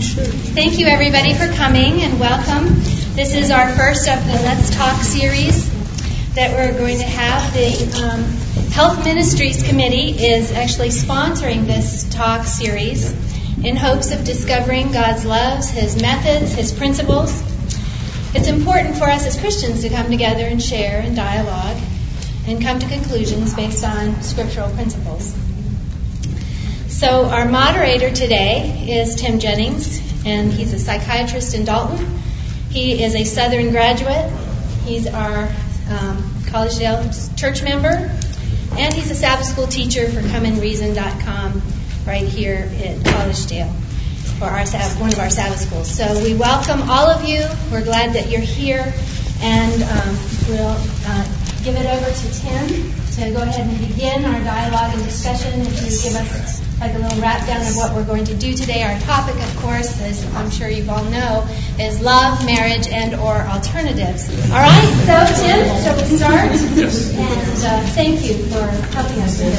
Thank you, everybody, for coming and welcome. This is our first of the Let's Talk series that we're going to have. The Health Ministries Committee is actually sponsoring this talk series in hopes of discovering God's loves, His methods, His principles. It's important for us as Christians to come together and share and dialogue and come to conclusions based on scriptural principles. So our moderator today is Tim Jennings, and he's a psychiatrist in Dalton. He is a Southern graduate. He's our Collegedale church member, and he's a Sabbath school teacher for ComeandReason.com right here at Collegedale for one of our Sabbath schools. So we welcome all of you. We're glad that you're here, and we'll give it over to Tim to go ahead and begin our dialogue and discussion and to give us like a little wrap down of what we're going to do today. Our topic, of course, as I'm sure you all know, is love, marriage, and or alternatives. All right, so Tim, shall we start? Yes. And thank you for helping us with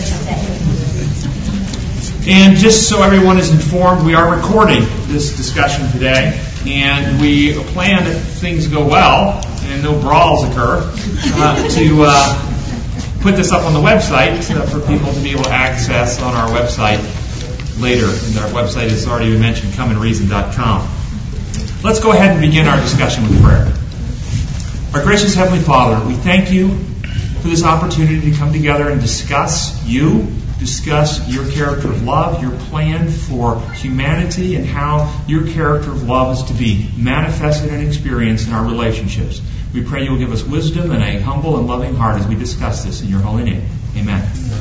this today. And just so everyone is informed, we are recording this discussion today, and we plan, if things go well and no brawls occur, to put this up on the website for people to be able to access on our website later. And our website has already been mentioned, ComeandReason.com. Let's go ahead and begin our discussion with prayer. Our gracious Heavenly Father, we thank you for this opportunity to come together and discuss your character of love, your plan for humanity, and how your character of love is to be manifested and experienced in our relationships. We pray you will give us wisdom and a humble and loving heart as we discuss this in your holy name. Amen.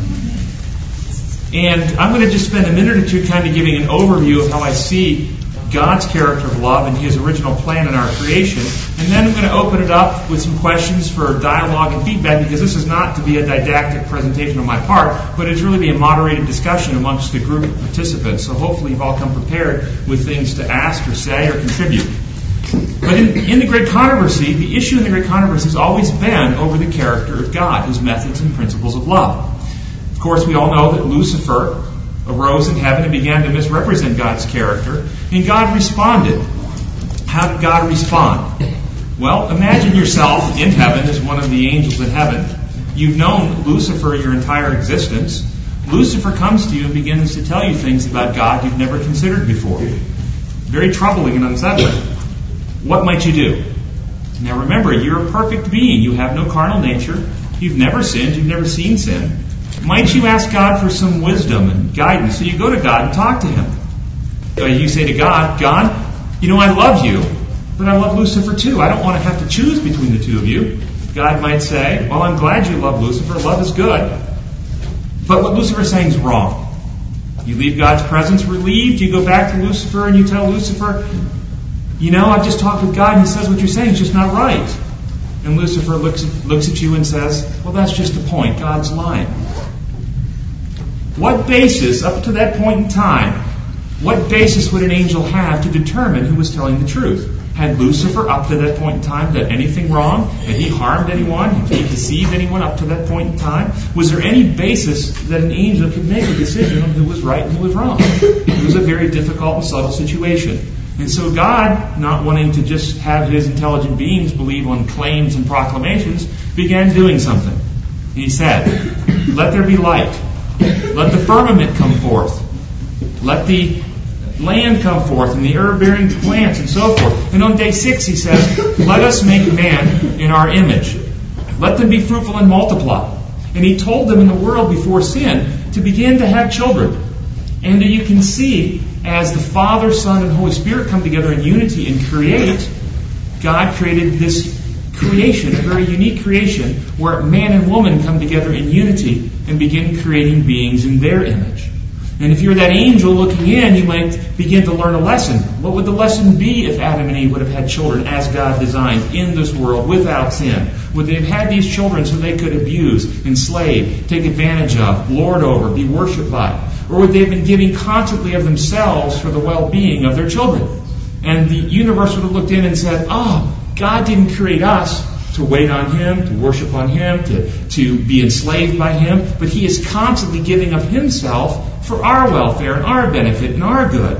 And I'm going to just spend a minute or two kind of giving an overview of how I see God's character of love and His original plan in our creation. And then I'm going to open it up with some questions for dialogue and feedback, because this is not to be a didactic presentation on my part, but it's really be a moderated discussion amongst the group of participants. So hopefully you've all come prepared with things to ask or say or contribute. But in the great controversy, the issue in the great controversy has always been over the character of God, His methods and principles of love. Of course, we all know that Lucifer arose in heaven and began to misrepresent God's character, and God responded. How did God respond? Well, imagine yourself in heaven as one of the angels in heaven. You've known Lucifer your entire existence. Lucifer comes to you and begins to tell you things about God you've never considered before. Very troubling and unsettling. What might you do? Now remember, you're a perfect being. You have no carnal nature. You've never sinned. You've never seen sin. Might you ask God for some wisdom and guidance? So you go to God and talk to Him. You say to God, God, I love you, but I love Lucifer too. I don't want to have to choose between the two of you. God might say, well, I'm glad you love Lucifer. Love is good. But what Lucifer's saying is wrong. You leave God's presence relieved. You go back to Lucifer and you tell Lucifer, I've just talked with God and He says what you're saying is just not right. And Lucifer looks at you and says, well, that's just the point. God's lying. What basis, up to that point in time, what basis would an angel have to determine who was telling the truth? Had Lucifer, up to that point in time, done anything wrong? Had he harmed anyone? Had he deceived anyone up to that point in time? Was there any basis that an angel could make a decision on who was right and who was wrong? It was a very difficult and subtle situation. And so God, not wanting to just have His intelligent beings believe on claims and proclamations, began doing something. He said, let there be light. Let the firmament come forth. Let the land come forth and the herb-bearing plants and so forth. And on day 6 He says, let us make man in our image. Let them be fruitful and multiply. And He told them in the world before sin to begin to have children. And you can see, as the Father, Son, and Holy Spirit come together in unity and create, God created this creation, a very unique creation, where man and woman come together in unity and begin creating beings in their image. And if you're that angel looking in, you might begin to learn a lesson. What would the lesson be if Adam and Eve would have had children as God designed in this world without sin? Would they have had these children so they could abuse, enslave, take advantage of, lord over, be worshipped by? Or would they have been giving constantly of themselves for the well-being of their children? And the universe would have looked in and said, God didn't create us to wait on Him, to worship on Him, to be enslaved by Him, but He is constantly giving of Himself for our welfare and our benefit and our good.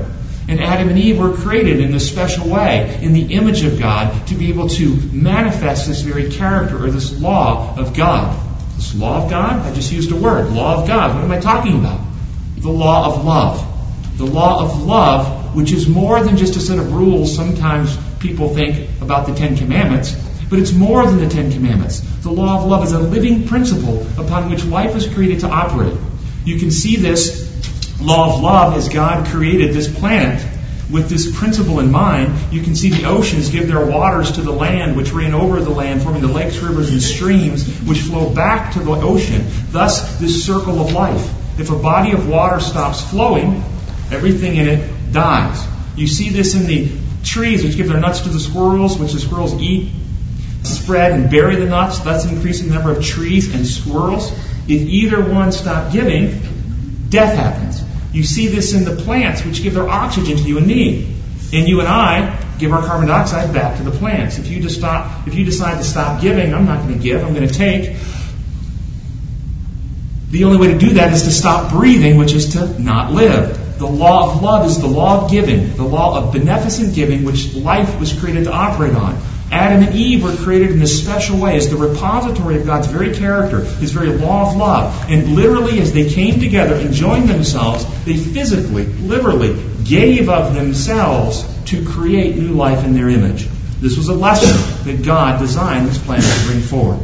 And Adam and Eve were created in this special way, in the image of God, to be able to manifest this very character, or this law of God. This law of God? I just used a word. Law of God. What am I talking about? The law of love. The law of love, which is more than just a set of rules. Sometimes people think about the Ten Commandments, but it's more than the Ten Commandments. The law of love is a living principle upon which life was created to operate. You can see this law of love as God created this planet with this principle in mind. You can see the oceans give their waters to the land, which ran over the land, forming the lakes, rivers, and streams, which flow back to the ocean. Thus, this circle of life. If a body of water stops flowing, everything in it dies. You see this in the trees, which give their nuts to the squirrels, which the squirrels eat, spread and bury the nuts, thus increasing the number of trees and squirrels. If either one stop giving, death happens. You see this in the plants, which give their oxygen to you and me. And you and I give our carbon dioxide back to the plants. If you decide to stop giving, I'm not going to give, I'm going to take. The only way to do that is to stop breathing, which is to not live. The law of love is the law of giving, the law of beneficent giving, which life was created to operate on. Adam and Eve were created in this special way as the repository of God's very character, His very law of love. And literally, as they came together and joined themselves, they physically, literally, gave of themselves to create new life in their image. This was a lesson that God designed this planet to bring forward.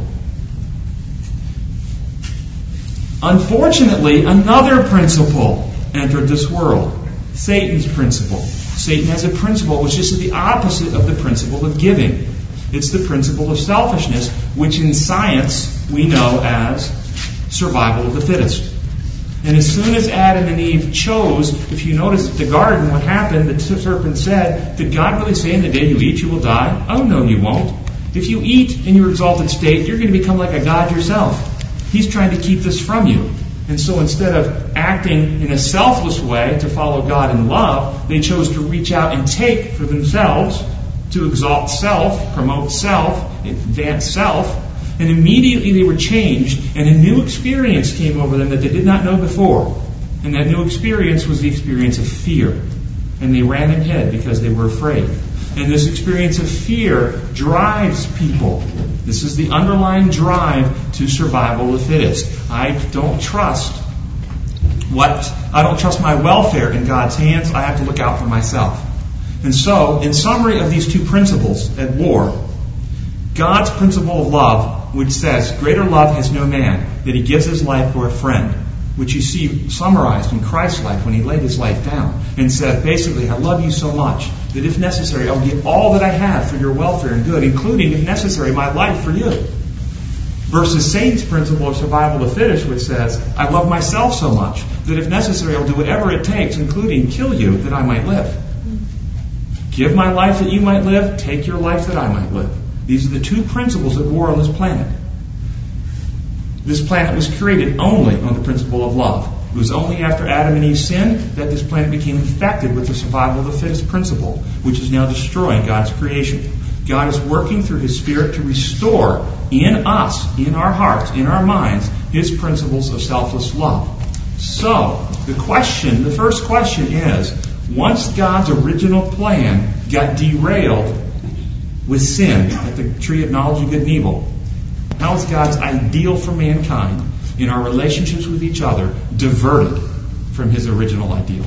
Unfortunately, another principle entered this world. Satan's principle. Satan has a principle which is the opposite of the principle of giving. It's the principle of selfishness, which in science we know as survival of the fittest. And as soon as Adam and Eve chose, if you notice at the garden what happened, the serpent said, did God really say in the day you eat you will die? Oh no, you won't. If you eat in your exalted state, you're going to become like a god yourself. He's trying to keep this from you. And so instead of acting in a selfless way to follow God in love, they chose to reach out and take for themselves, to exalt self, promote self, advance self. And immediately they were changed, and a new experience came over them that they did not know before. And that new experience was the experience of fear. And they ran and hid because they were afraid. And this experience of fear drives people. This is the underlying drive to survival of the fittest. I don't trust my welfare in God's hands. I have to look out for myself. And so, in summary of these two principles at war, God's principle of love, which says, greater love has no man, that he gives his life for a friend, which you see summarized in Christ's life when he laid his life down and said, basically, I love you so much that if necessary, I'll give all that I have for your welfare and good, including, if necessary, my life for you. Versus Satan's principle of survival of the fittest, which says, I love myself so much that if necessary, I'll do whatever it takes, including kill you, that I might live. Give my life that you might live, take your life that I might live. These are the two principles at war on this planet. This planet was created only on the principle of love. It was only after Adam and Eve sinned that this planet became infected with the survival of the fittest principle, which is now destroying God's creation. God is working through His Spirit to restore in us, in our hearts, in our minds, His principles of selfless love. So, the first question is, once God's original plan got derailed with sin at the tree of knowledge of good and evil, how is God's ideal for mankind in our relationships with each other diverted from His original ideal?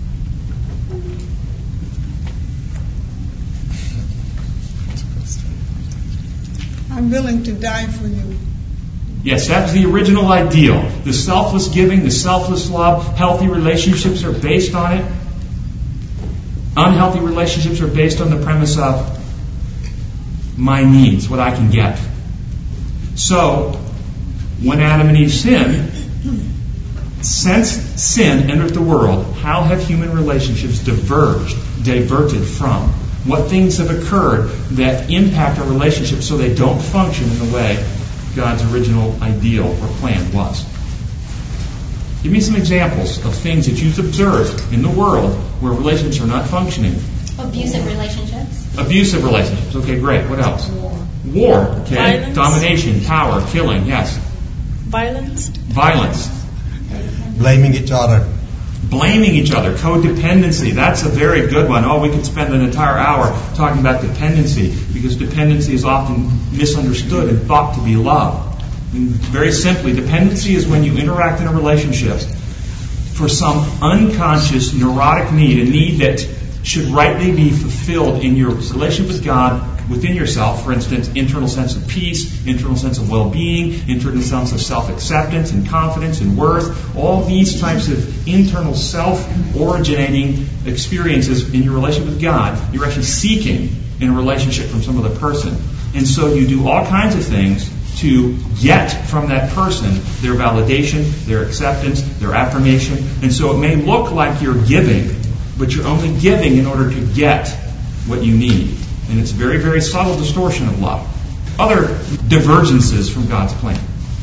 I'm willing to die for you. Yes, that's the original ideal. The selfless giving, the selfless love, healthy relationships are based on it. Unhealthy relationships are based on the premise of my needs, what I can get. So, when Adam and Eve sinned, since sin entered the world, how have human relationships diverted from? What things have occurred that impact our relationships so they don't function in the way God's original ideal or plan was? Give me some examples of things that you've observed in the world where relationships are not functioning. Abusive relationships. Abusive relationships. Okay, great. What else? War. Okay. Violence. Domination, power, killing. Yes. Violence. Violence. Blaming each other. Blaming each other, codependency, that's a very good one. Oh, we could spend an entire hour talking about dependency, because dependency is often misunderstood and thought to be love. And very simply, dependency is when you interact in a relationship for some unconscious, neurotic need, a need that should rightly be fulfilled in your relationship with God, within yourself. For instance, internal sense of peace, internal sense of well-being, internal sense of self-acceptance and confidence and worth. All these types of internal self-originating experiences in your relationship with God, you're actually seeking in a relationship from some other person. And so you do all kinds of things to get from that person their validation, their acceptance, their affirmation. And so it may look like you're giving, but you're only giving in order to get what you need. And it's a very, very subtle distortion of love. Other divergences from God's plan.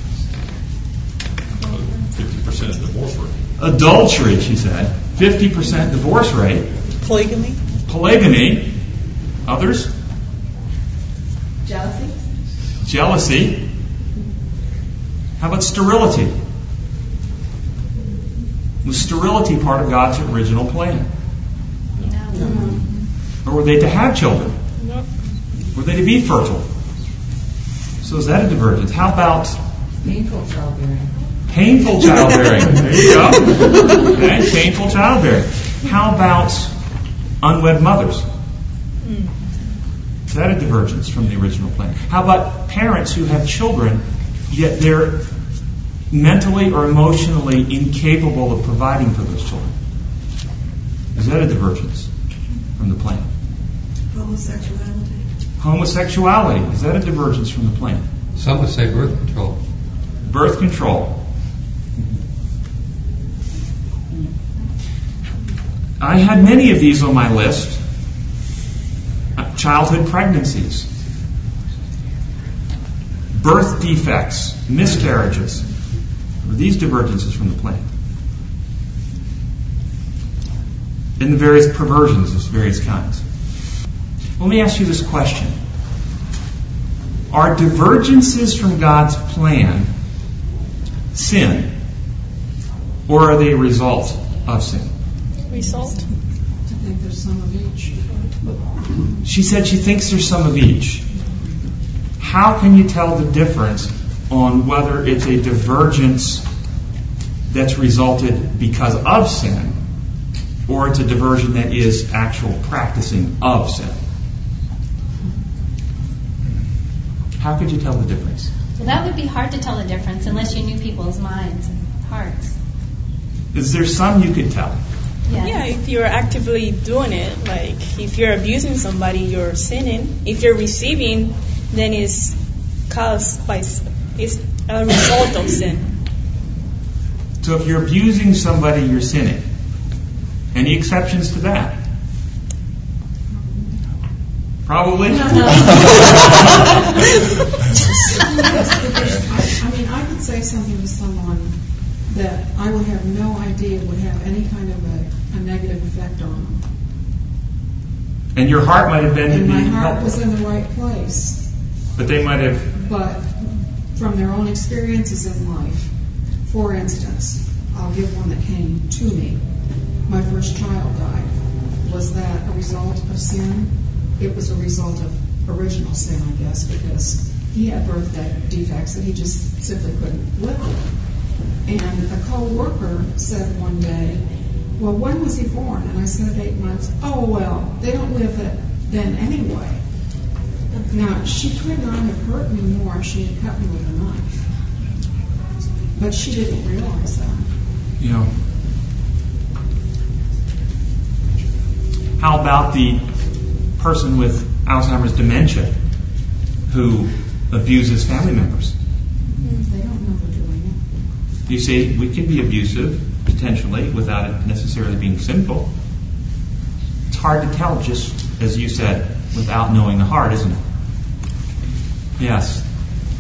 50% divorce rate. Adultery, she said. 50% divorce rate. Polygamy. Polygamy. Others? Jealousy. How about sterility? Was sterility part of God's original plan? No. Or were they to have children? No. Were they to be fertile? So is that a divergence? How about Painful childbearing. painful childbearing? There you go. Okay, painful childbearing. How about unwed mothers? Is that a divergence from the original plan? How about parents who have children, yet they're mentally or emotionally incapable of providing for those children? Is that a divergence from the plan? Homosexuality. Is that a divergence from the plan? Some would say birth control. Birth control. I had many of these on my list. Childhood pregnancies. Birth defects. Miscarriages. Are these divergences from the plan? And the various perversions of various kinds. Let me ask you this question. Are divergences from God's plan sin? Or are they a result of sin? Result? I think there's some of each. She said she thinks there's some of each. How can you tell the difference on whether it's a divergence that's resulted because of sin, or it's a diversion that is actual practicing of sin? How could you tell the difference? Well, that would be hard to tell the difference unless you knew people's minds and hearts. Is there some you could tell? Yeah, if you're actively doing it, like if you're abusing somebody, you're sinning. If you're receiving, then it's a result of sin. So if you're abusing somebody, you're sinning. Any exceptions to that? Probably. I mean, I could say something to someone that I would have no idea would have any kind of a negative effect on them. And your heart might have been to And be my heart helpful. was in the right place. But they might have... But from their own experiences in life, for instance, I'll give one that came to me. My first child died. Was that a result of sin? It was a result of original sin, I guess, because he had birth defects that he just simply couldn't live with. And a co-worker said one day, well, when was he born? And I said 8 months. Oh, well, they don't live then anyway. Now, she could not have hurt me more if she had cut me with a knife. But she didn't realize that. You know. How about the person with Alzheimer's dementia who abuses family members? They don't know they're doing it. You see, we can be abusive, potentially, without it necessarily being sinful. It's hard to tell, just as you said, without knowing the heart, isn't it? Yes.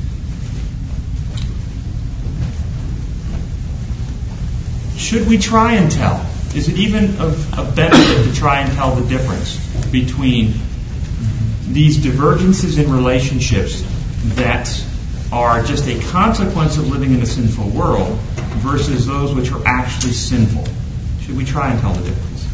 Should we try and tell? Is it even of benefit to try and tell the difference between these divergences in relationships that are just a consequence of living in a sinful world versus those which are actually sinful? Should we try and tell the difference?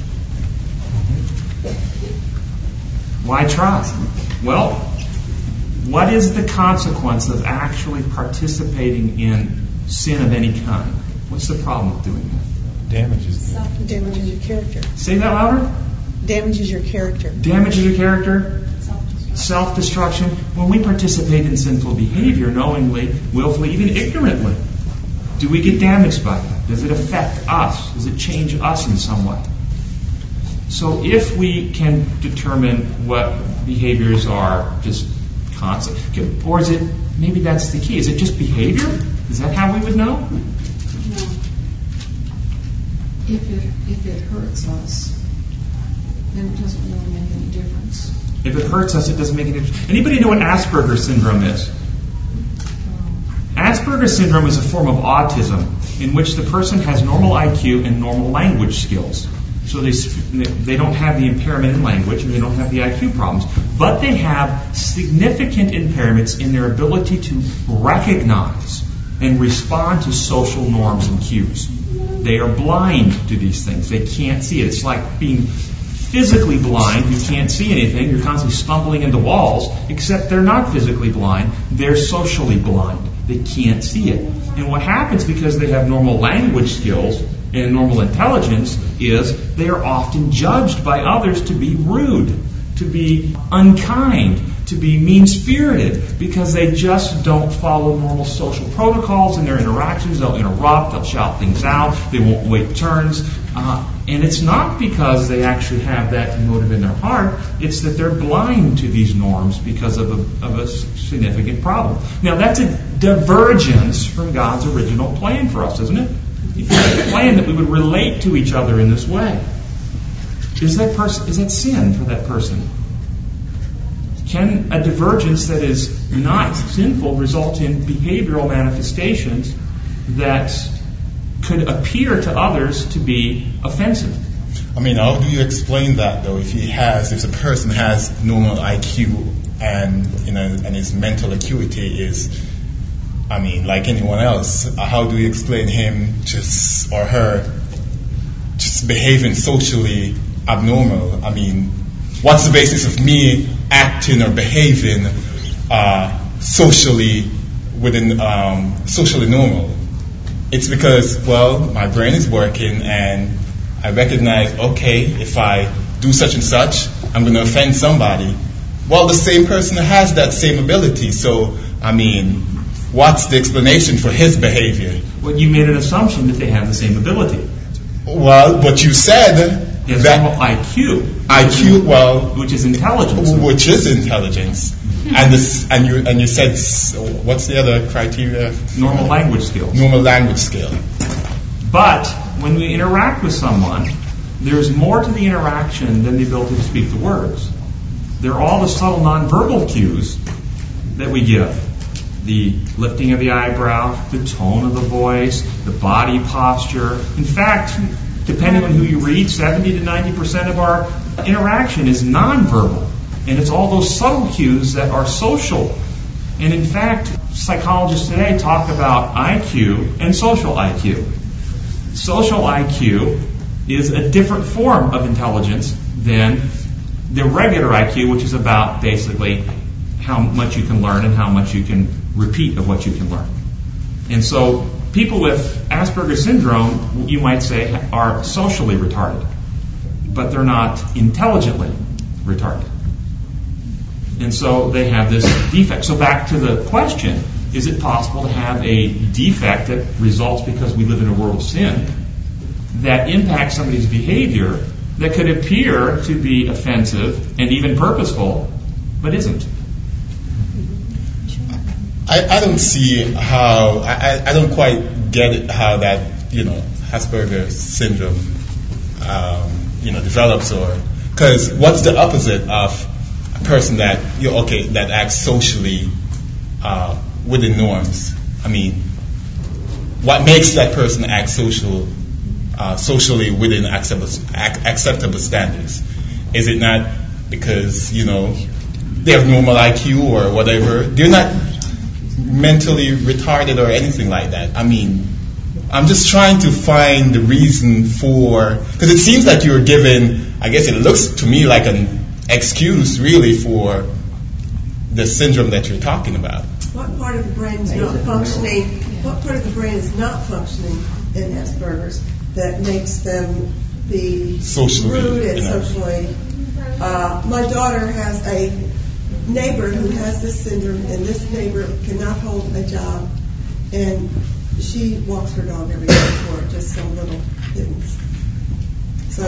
Why try? Well, what is the consequence of actually participating in sin of any kind? What's the problem with doing that? Damages. Damages your character. Say that louder. Damages your character. Damages your character. Self-destruction. When we participate in sinful behavior, knowingly, willfully, even ignorantly, do we get damaged by that? Does it affect us? Does it change us in some way? So if we can determine what behaviors are just constant, or is it, maybe that's the key, is it just behavior? Is that how we would know? No. If it hurts us, then it doesn't really make any difference. If it hurts us, it doesn't make any difference. Anybody know what Asperger's syndrome is? Asperger's syndrome is a form of autism in which the person has normal IQ and normal language skills. So they don't have the impairment in language and they don't have the IQ problems. But they have significant impairments in their ability to recognize and respond to social norms and cues. They are blind to these things. They can't see it. It's like being physically blind. You can't see anything. You're constantly stumbling into walls, except they're not physically blind. They're socially blind. They can't see it. And what happens because they have normal language skills and normal intelligence is they are often judged by others to be rude, to be unkind, to be mean-spirited, because they just don't follow normal social protocols in their interactions. They'll interrupt, they'll shout things out, they won't wait turns. And it's not because they actually have that motive in their heart, it's that they're blind to these norms because of a significant problem. Now that's a divergence from God's original plan for us, isn't it? He had a plan that we would relate to each other in this way. Is that sin for that person? Can a divergence that is not sinful result in behavioral manifestations that could appear to others to be offensive? I mean, how do you explain that though? If a person has normal IQ and his mental acuity is, like anyone else, how do you explain him or her just behaving socially abnormal? I mean, what's the basis of me acting or behaving socially normal? It's because, my brain is working and I recognize, okay, if I do such and such, I'm going to offend somebody. Well, the same person has that same ability. So, what's the explanation for his behavior? Well, you made an assumption that they have the same ability. Well, but you said that IQ, which is intelligence. Which is intelligence. And you said, what's the other criteria? Normal language skills. Normal language skill. But when we interact with someone, there's more to the interaction than the ability to speak the words. They're all the subtle nonverbal cues that we give. The lifting of the eyebrow, the tone of the voice, the body posture. In fact, depending on who you read, 70 to 90% of our interaction is nonverbal. And it's all those subtle cues that are social. And in fact, psychologists today talk about IQ and social IQ. Social IQ is a different form of intelligence than the regular IQ, which is about basically how much you can learn and how much you can repeat of what you can learn. And so people with Asperger's syndrome, you might say, are socially retarded, but they're not intelligently retarded. And so they have this defect. So back to the question, is it possible to have a defect that results because we live in a world of sin that impacts somebody's behavior that could appear to be offensive and even purposeful, but isn't? I don't see how, I don't quite get it, how that, Asperger's syndrome, develops, or, because what's the opposite of a person that, that acts socially within norms? I mean, what makes that person act socially within acceptable standards? Is it not because, they have normal IQ or whatever? They're not mentally retarded or anything like that. I mean, I'm just trying to find the reason for, because it seems like you're given, I guess it looks to me like an excuse really for the syndrome that you're talking about. What part of the brain is not functioning? What part of the brain is not functioning in Asperger's that makes them be Socially, rude and you know. socially? My daughter has a neighbor who has this syndrome, and this neighbor cannot hold a job, and she walks her dog every day for just some little things. So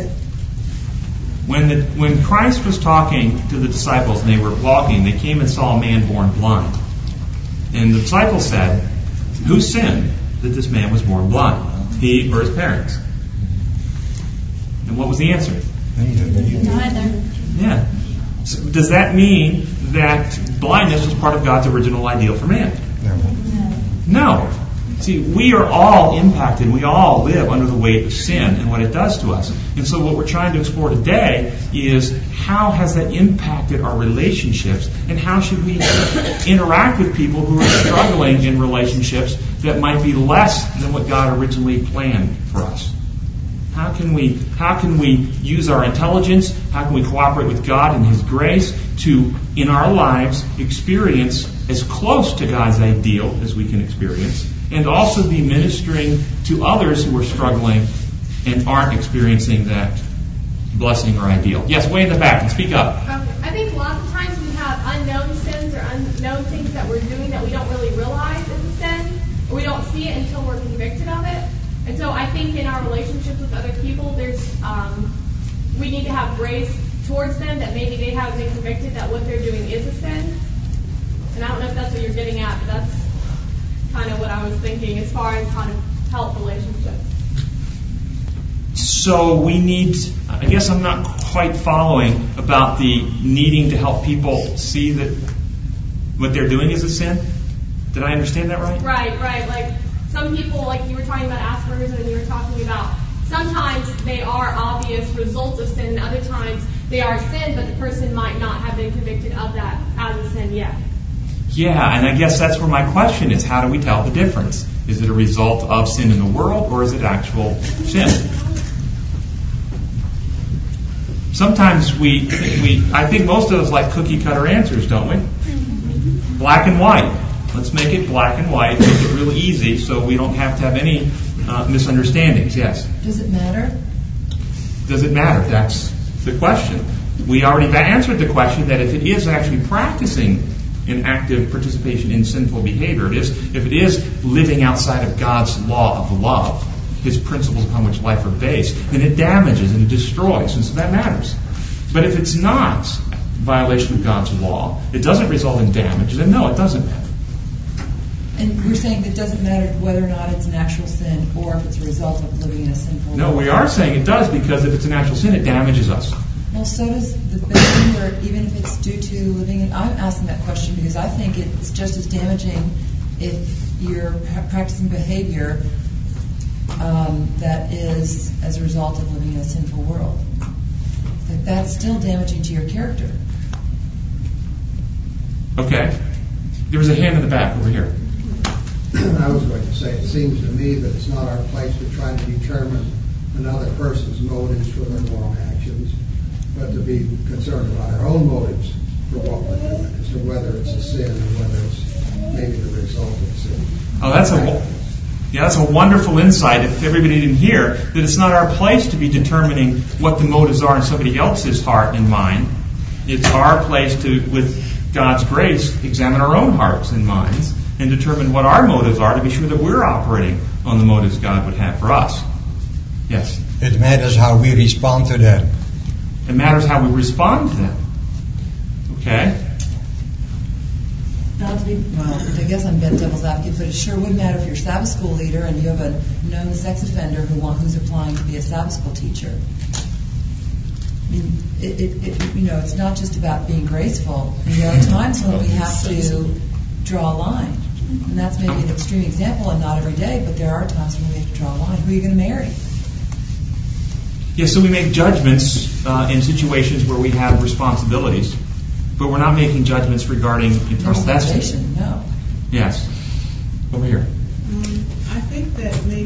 When Christ was talking to the disciples and they were walking, they came and saw a man born blind. And the disciples said, who sinned that this man was born blind? He or his parents? And what was the answer? Neither. Yeah. So does that mean that blindness was part of God's original ideal for man? No. See, we are all impacted. We all live under the weight of sin and what it does to us. And so what we're trying to explore today is how has that impacted our relationships, and how should we interact with people who are struggling in relationships that might be less than what God originally planned for us. How can we use our intelligence? How can we cooperate with God and His grace to, in our lives, experience as close to God's ideal as we can experience, and also be ministering to others who are struggling and aren't experiencing that blessing or ideal? Yes, way in the back, and speak up. I think lots of times we have unknown sins or unknown things that we're doing that we don't really realize is a sin, or we don't see it until we're convicted of it. And so I think in our relationships with other people, we need to have grace towards them, that maybe they haven't been convicted that what they're doing is a sin. And I don't know if that's what you're getting at, but that's kind of what I was thinking as far as how to help relationships. So we need, I guess I'm not quite following about the needing to help people see that what they're doing is a sin. Did I understand that right? Right. Like some people, like you were talking about Asperger's, and you were talking about sometimes they are obvious results of sin, and other times they are sin, but the person might not have been convicted of that as a sin yet. Yeah, and I guess that's where my question is, how do we tell the difference? Is it a result of sin in the world, or is it actual sin? Sometimes I think most of us like cookie cutter answers, don't we? Black and white. Let's make it black and white, make it real easy so we don't have to have any misunderstandings. Yes? Does it matter? Does it matter? That's the question. We already answered the question that if it is actually practicing in active participation in sinful behavior, if it is living outside of God's law of love, His principles upon which life are based, then it damages and it destroys, and so that matters. But if it's not violation of God's law, it doesn't result in damage, then no, it doesn't matter. And we're saying it doesn't matter whether or not it's an actual sin or if it's a result of living in a sinful life. No, we are saying it does, because if it's an actual sin, it damages us. Well, so does the behavior, even if it's due to living in... I'm asking that question because I think it's just as damaging if you're practicing behavior that is as a result of living in a sinful world. That's still damaging to your character. Okay. There was a hand in the back over here. I was going to say, it seems to me that it's not our place to try to determine another person's motives for their wrong actions, but to be concerned about our own motives for what we're doing, as to whether it's a sin or whether it's maybe the result of sin. Oh, that's a wonderful insight. If everybody didn't hear, that it's not our place to be determining what the motives are in somebody else's heart and mind. It's our place to, with God's grace, examine our own hearts and minds and determine what our motives are to be sure that we're operating on the motives God would have for us. Yes? It matters how we respond to them. It matters how we respond to them. Okay? Not to be, well, I guess I'm being devil's advocate, but it sure would matter if you're a Sabbath school leader and you have a known sex offender who's applying to be a Sabbath school teacher. I mean, it's not just about being graceful. There are times when we have to draw a line. And that's maybe an extreme example, and not every day, but there are times when we have to draw a line. Who are you going to marry? Yeah, so we make judgments in situations where we have responsibilities, but we're not making judgments regarding eternal destiny. No. Yes. Over here. I think that maybe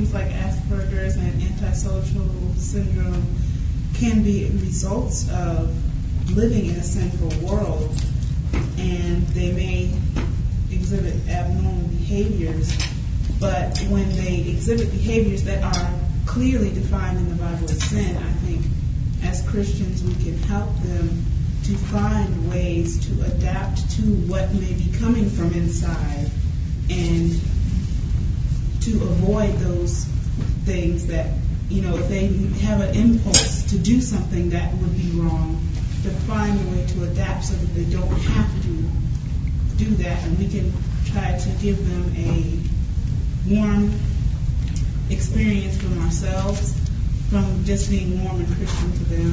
things like Asperger's and antisocial syndrome can be results of living in a sinful world, and they may exhibit abnormal behaviors, but when they exhibit behaviors that are clearly defined in the Bible as sin, I think as Christians we can help them to find ways to adapt to what may be coming from inside and to avoid those things that, if they have an impulse to do something that would be wrong, to find a way to adapt so that they don't have to do that, and we can try to give them a warm experience from ourselves, from just being warm and Christian to them.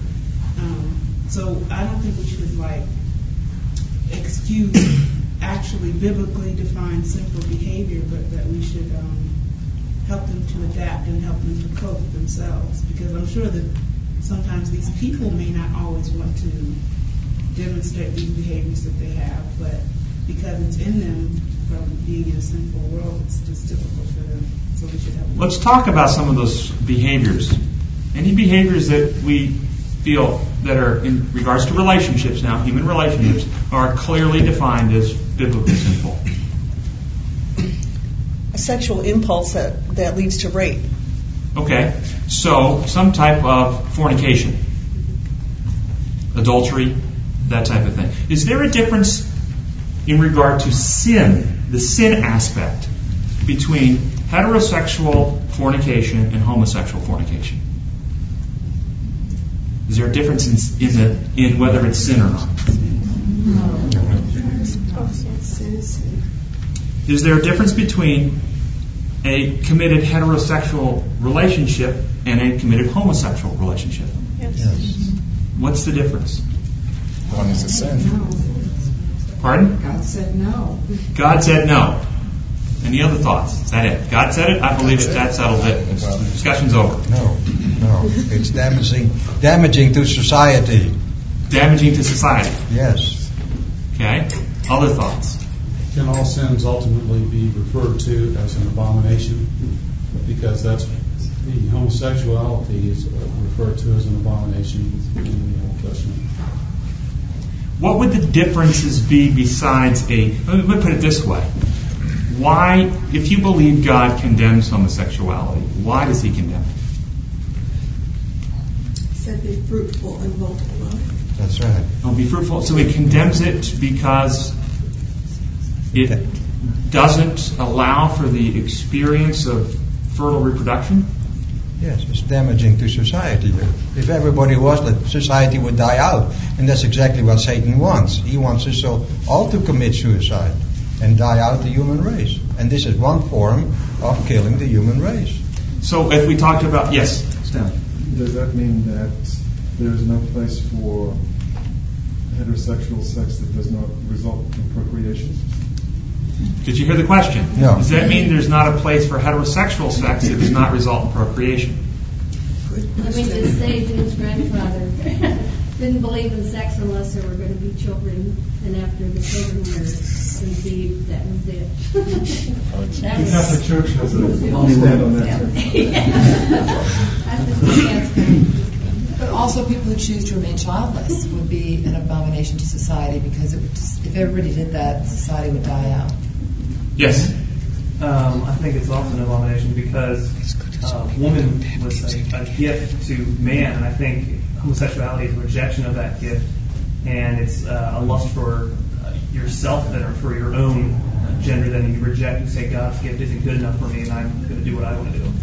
So I don't think we should excuse actually biblically defined sinful behavior, but that we should help them to adapt and help them to cope with themselves, because I'm sure that sometimes these people may not always want to demonstrate these behaviors that they have, but because it's in them from being in a sinful world, it's just difficult for them. So we should help them. Let's talk about some of those behaviors. Any behaviors that we feel that are in regards to relationships now, human relationships, are clearly defined as biblically sinful. A sexual impulse that leads to rape. Okay, so some type of fornication, adultery, that type of thing. Is there a difference in regard to sin, the sin aspect, between heterosexual fornication and homosexual fornication? Is there a difference in whether it's sin or not? Is there a difference between a committed heterosexual relationship and a committed homosexual relationship? Yes. What's the difference? One is a sin. Pardon? God said no. God said no. Any other thoughts? Is that it? God said it? I believe it. That settles it. Discussion's over. No. It's damaging to society. Damaging to society. Yes. Okay. Other thoughts? Can all sins ultimately be referred to as an abomination? Because that's the homosexuality is referred to as an abomination in the Old Testament. What would the differences be besides let me put it this way. Why, if you believe God condemns homosexuality, why does he condemn it? He said be fruitful and multiply. That's right. Oh, be fruitful. So he condemns it because it doesn't allow for the experience of fertile reproduction? Yes, it's damaging to society. If everybody was, that society would die out. And that's exactly what Satan wants. He wants us all to commit suicide and die out the human race. And this is one form of killing the human race. So if we talked about... Yes, Stanley. Does that mean that there is no place for heterosexual sex that does not result in procreation? Did you hear the question? No. Does that mean there's not a place for heterosexual sex that does not result in procreation? Let me just say, Jim's grandfather didn't believe in sex unless there were going to be children, and after the children were conceived, that was it. The Catholic Church has a stand on that. But also people who choose to remain childless would be an abomination to society, because if everybody did that, society would die out. Yes. I think it's also an abomination because woman was a gift to man, and I think homosexuality is a rejection of that gift, and it's a lust for yourself then, or for your own gender. Then you reject and say God's gift isn't good enough for me, and I'm going to do what I want to do.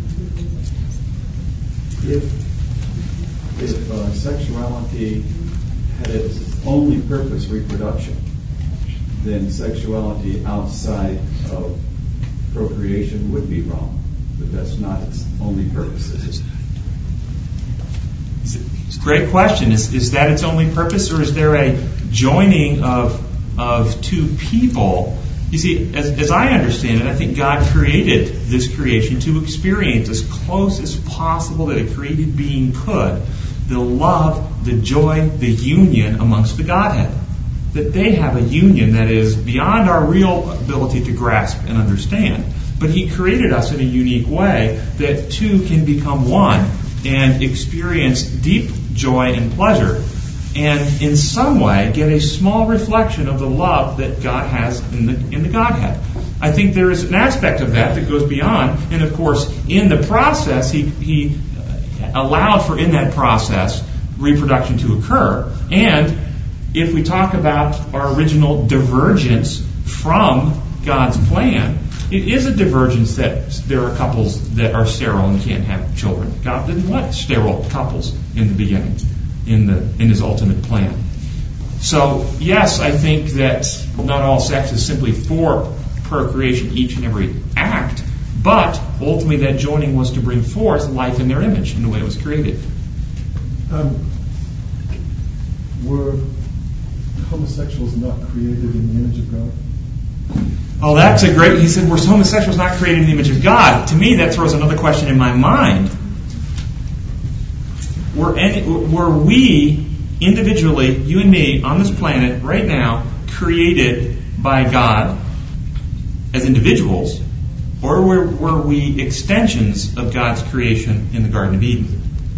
If sexuality had its only purpose reproduction, then sexuality outside of procreation would be wrong. But that's not its only purpose, is it? It's a great question. Is that its only purpose, or is there a joining of two people? You see, as I understand it, I think God created this creation to experience as close as possible that a created being could the love, the joy, the union amongst the Godhead. That they have a union that is beyond our real ability to grasp and understand. but He created us in a unique way that two can become one and experience deep joy and pleasure, and in some way get a small reflection of the love that God has in the Godhead. I think there is an aspect of that goes beyond, and of course, in the process, He allowed for, in that process, reproduction to occur. And if we talk about our original divergence from God's plan, it is a divergence that there are couples that are sterile and can't have children. God didn't want sterile couples in the beginning, in His ultimate plan. So, yes, I think that not all sex is simply for procreation, each and every act, but ultimately that joining was to bring forth life in their image in the way it was created. Were homosexuals not created in the image of God? Oh, that's a great... He said, were homosexuals not created in the image of God? To me, that throws another question in my mind. Were we, individually, you and me, on this planet, right now, created by God as individuals, or were we extensions of God's creation in the Garden of Eden?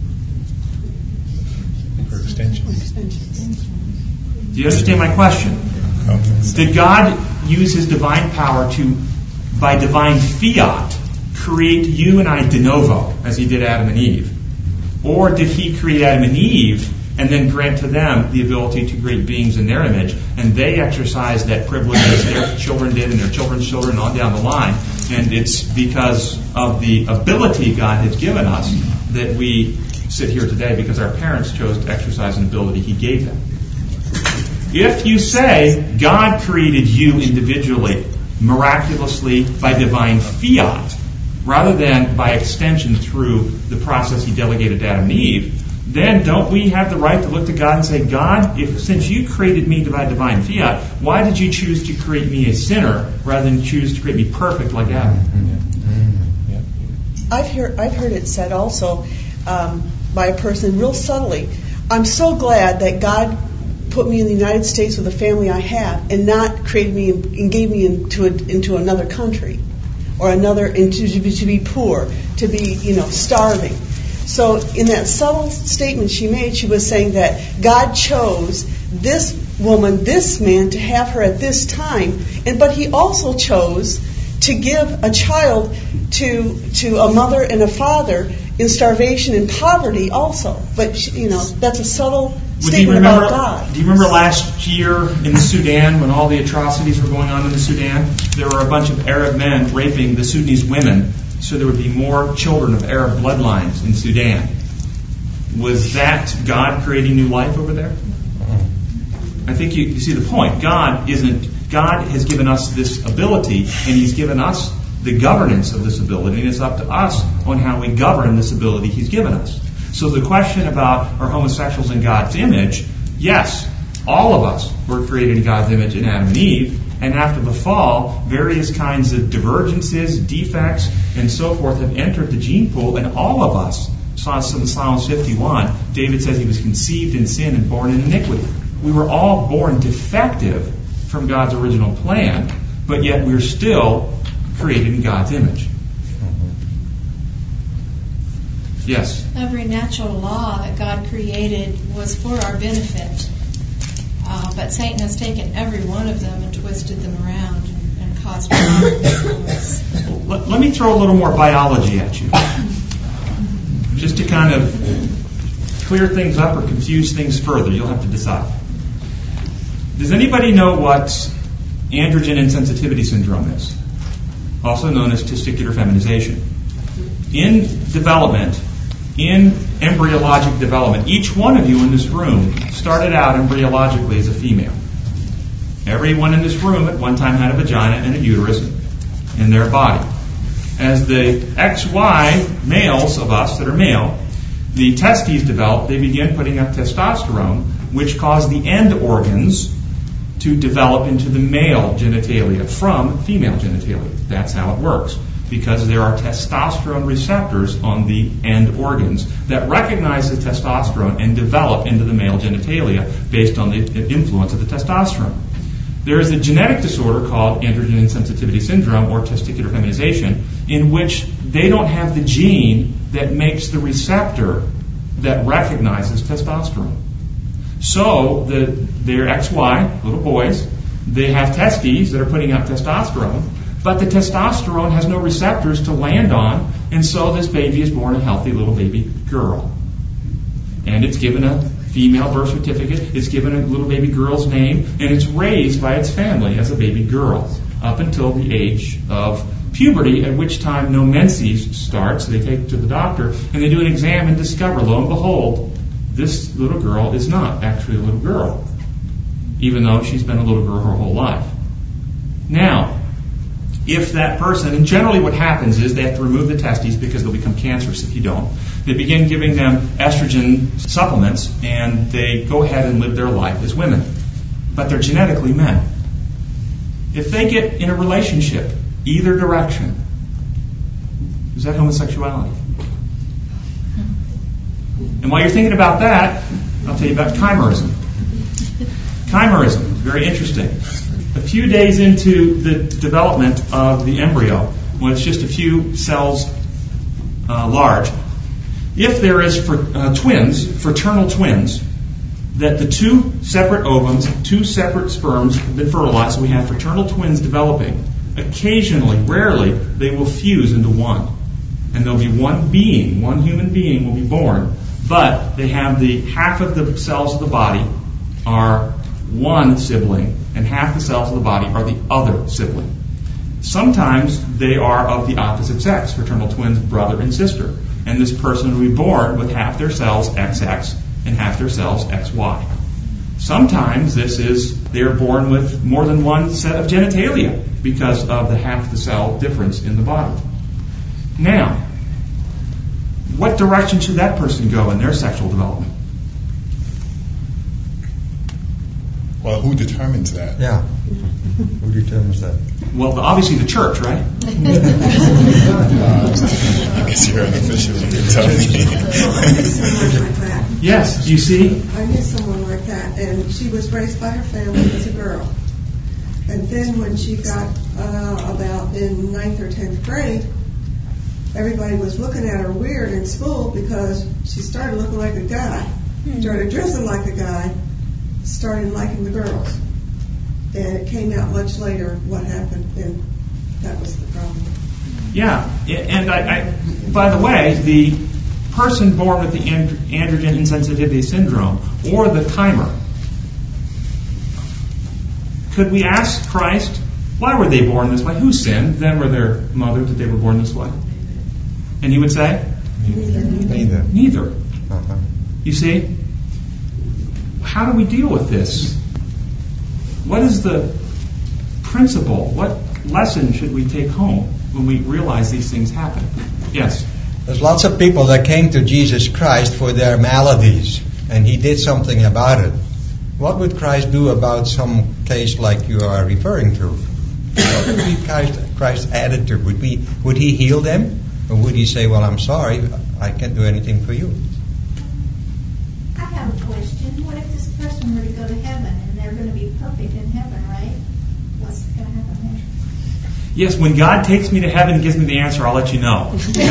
For extensions. Do you understand my question? Did God use His divine power to, by divine fiat, create you and I de novo, as He did Adam and Eve? Or did He create Adam and Eve and then grant to them the ability to create beings in their image, and they exercised that privilege as their children did and their children's children on down the line? And it's because of the ability God has given us that we sit here today, because our parents chose to exercise an ability He gave them. If you say God created you individually, miraculously, by divine fiat, rather than by extension through the process He delegated to Adam and Eve, then don't we have the right to look to God and say, God, since you created me by divine fiat, why did you choose to create me a sinner rather than choose to create me perfect like Adam? I've heard it said also by a person real subtly, I'm so glad that God put me in the United States with the family I have and not created me and gave me into another country or another, to be poor, to be, starving. So in that subtle statement she made, she was saying that God chose this woman, this man, to have her at this time, but He also chose to give a child to a mother and a father in starvation and poverty also. But, that's a subtle statement about God. Do you remember last year in the Sudan when all the atrocities were going on in the Sudan? There were a bunch of Arab men raping the Sudanese women so there would be more children of Arab bloodlines in Sudan. Was that God creating new life over there? I think you see the point. God has given us this ability, and He's given us the governance of this ability, and it's up to us on how we govern this ability He's given us. So the question about are homosexuals in God's image, yes, all of us were created in God's image in Adam and Eve, and after the fall, various kinds of divergences, defects, and so forth have entered the gene pool, and all of us, in Psalms 51, David says he was conceived in sin and born in iniquity. We were all born defective from God's original plan, but yet we're still created in God's image. Yes? Every natural law that God created was for our benefit. But Satan has taken every one of them and twisted them around and caused harm to us. Let me throw a little more biology at you. Just to kind of clear things up or confuse things further. You'll have to decide. Does anybody know what androgen insensitivity syndrome is? Also known as testicular feminization. In development, in embryologic development, each one of you in this room started out embryologically as a female. Everyone in this room at one time had a vagina and a uterus in their body. As the XY males of us that are male, the testes develop, they begin putting up testosterone, which cause the end organs to develop into the male genitalia from female genitalia. That's how it works. Because there are testosterone receptors on the end organs that recognize the testosterone and develop into the male genitalia based on the influence of the testosterone. There is a genetic disorder called androgen insensitivity syndrome or testicular feminization, in which they don't have the gene that makes the receptor that recognizes testosterone. So their XY, little boys, they have testes that are putting out testosterone, but the testosterone has no receptors to land on, and so this baby is born a healthy little baby girl. And it's given a female birth certificate, it's given a little baby girl's name, and it's raised by its family as a baby girl up until the age of puberty, at which time no menses starts. They take it to the doctor, and they do an exam and discover, lo and behold, this little girl is not actually a little girl, even though she's been a little girl her whole life. Now, if that person, and generally what happens is they have to remove the testes because they'll become cancerous if you don't. They begin giving them estrogen supplements, and they go ahead and live their life as women. But they're genetically men. If they get in a relationship, either direction, is that homosexuality? And while you're thinking about that, I'll tell you about chimerism. Chimerism is very interesting. A few days into the development of the embryo, when it's just a few cells large, if there is fraternal twins, that the two separate ovums, two separate sperms have been fertilized, so we have fraternal twins developing. Occasionally, rarely, they will fuse into one. And there'll be one being, one human being will be born, but they have the half of the cells of the body are one sibling, and half the cells of the body are the other sibling. Sometimes they are of the opposite sex, fraternal twins, brother and sister. And this person will be born with half their cells XX and half their cells XY. Sometimes they're born with more than one set of genitalia because of the half the cell difference in the body. Now, what direction should that person go in their sexual development? Well, who determines that? Yeah. Who determines that? Well, obviously the church, right? I guess you're an official. You can tell me. Yes, you see? I knew someone like that, and she was raised by her family as a girl. And then when she got about in 9th or 10th grade, everybody was looking at her weird in school because she started looking like a guy, started dressing like a guy, started liking the girls. And it came out much later what happened, and that was the problem. Yeah, and I by the way, the person born with the androgen insensitivity syndrome or the chimer, could we ask Christ, why were they born this way? Who sinned? Them or their mother that they were born this way? And he would say? Neither. Uh-huh. You see? How do we deal with this? What is the principle? What lesson should we take home when we realize these things happen? Yes? There's lots of people that came to Jesus Christ for their maladies, and he did something about it. What would Christ do about some case like you are referring to? What would be Christ's attitude? Would he heal them? Or would he say, well, I'm sorry, I can't do anything for you? I have a question. What if this person were to go to heaven and they're going to be perfect in heaven, right? What's going to happen then? Yes, when God takes me to heaven and gives me the answer, I'll let you know.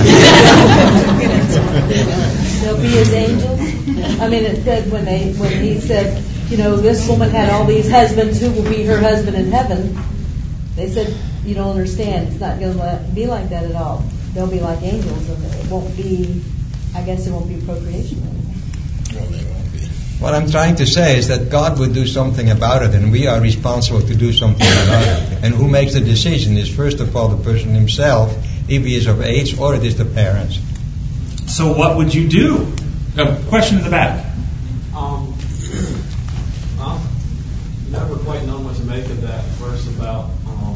They'll be his angels. I mean, it said when he said, this woman had all these husbands, who will be her husband in heaven? They said, you don't understand. It's not going to be like that at all. They'll be like angels, and it won't be procreation or anything. What I'm trying to say is that God would do something about it, and we are responsible to do something about it. And who makes the decision is, first of all, the person himself, if he is of age, or it is the parents. So what would you do? Question in the back. I've never quite known what to make of that verse about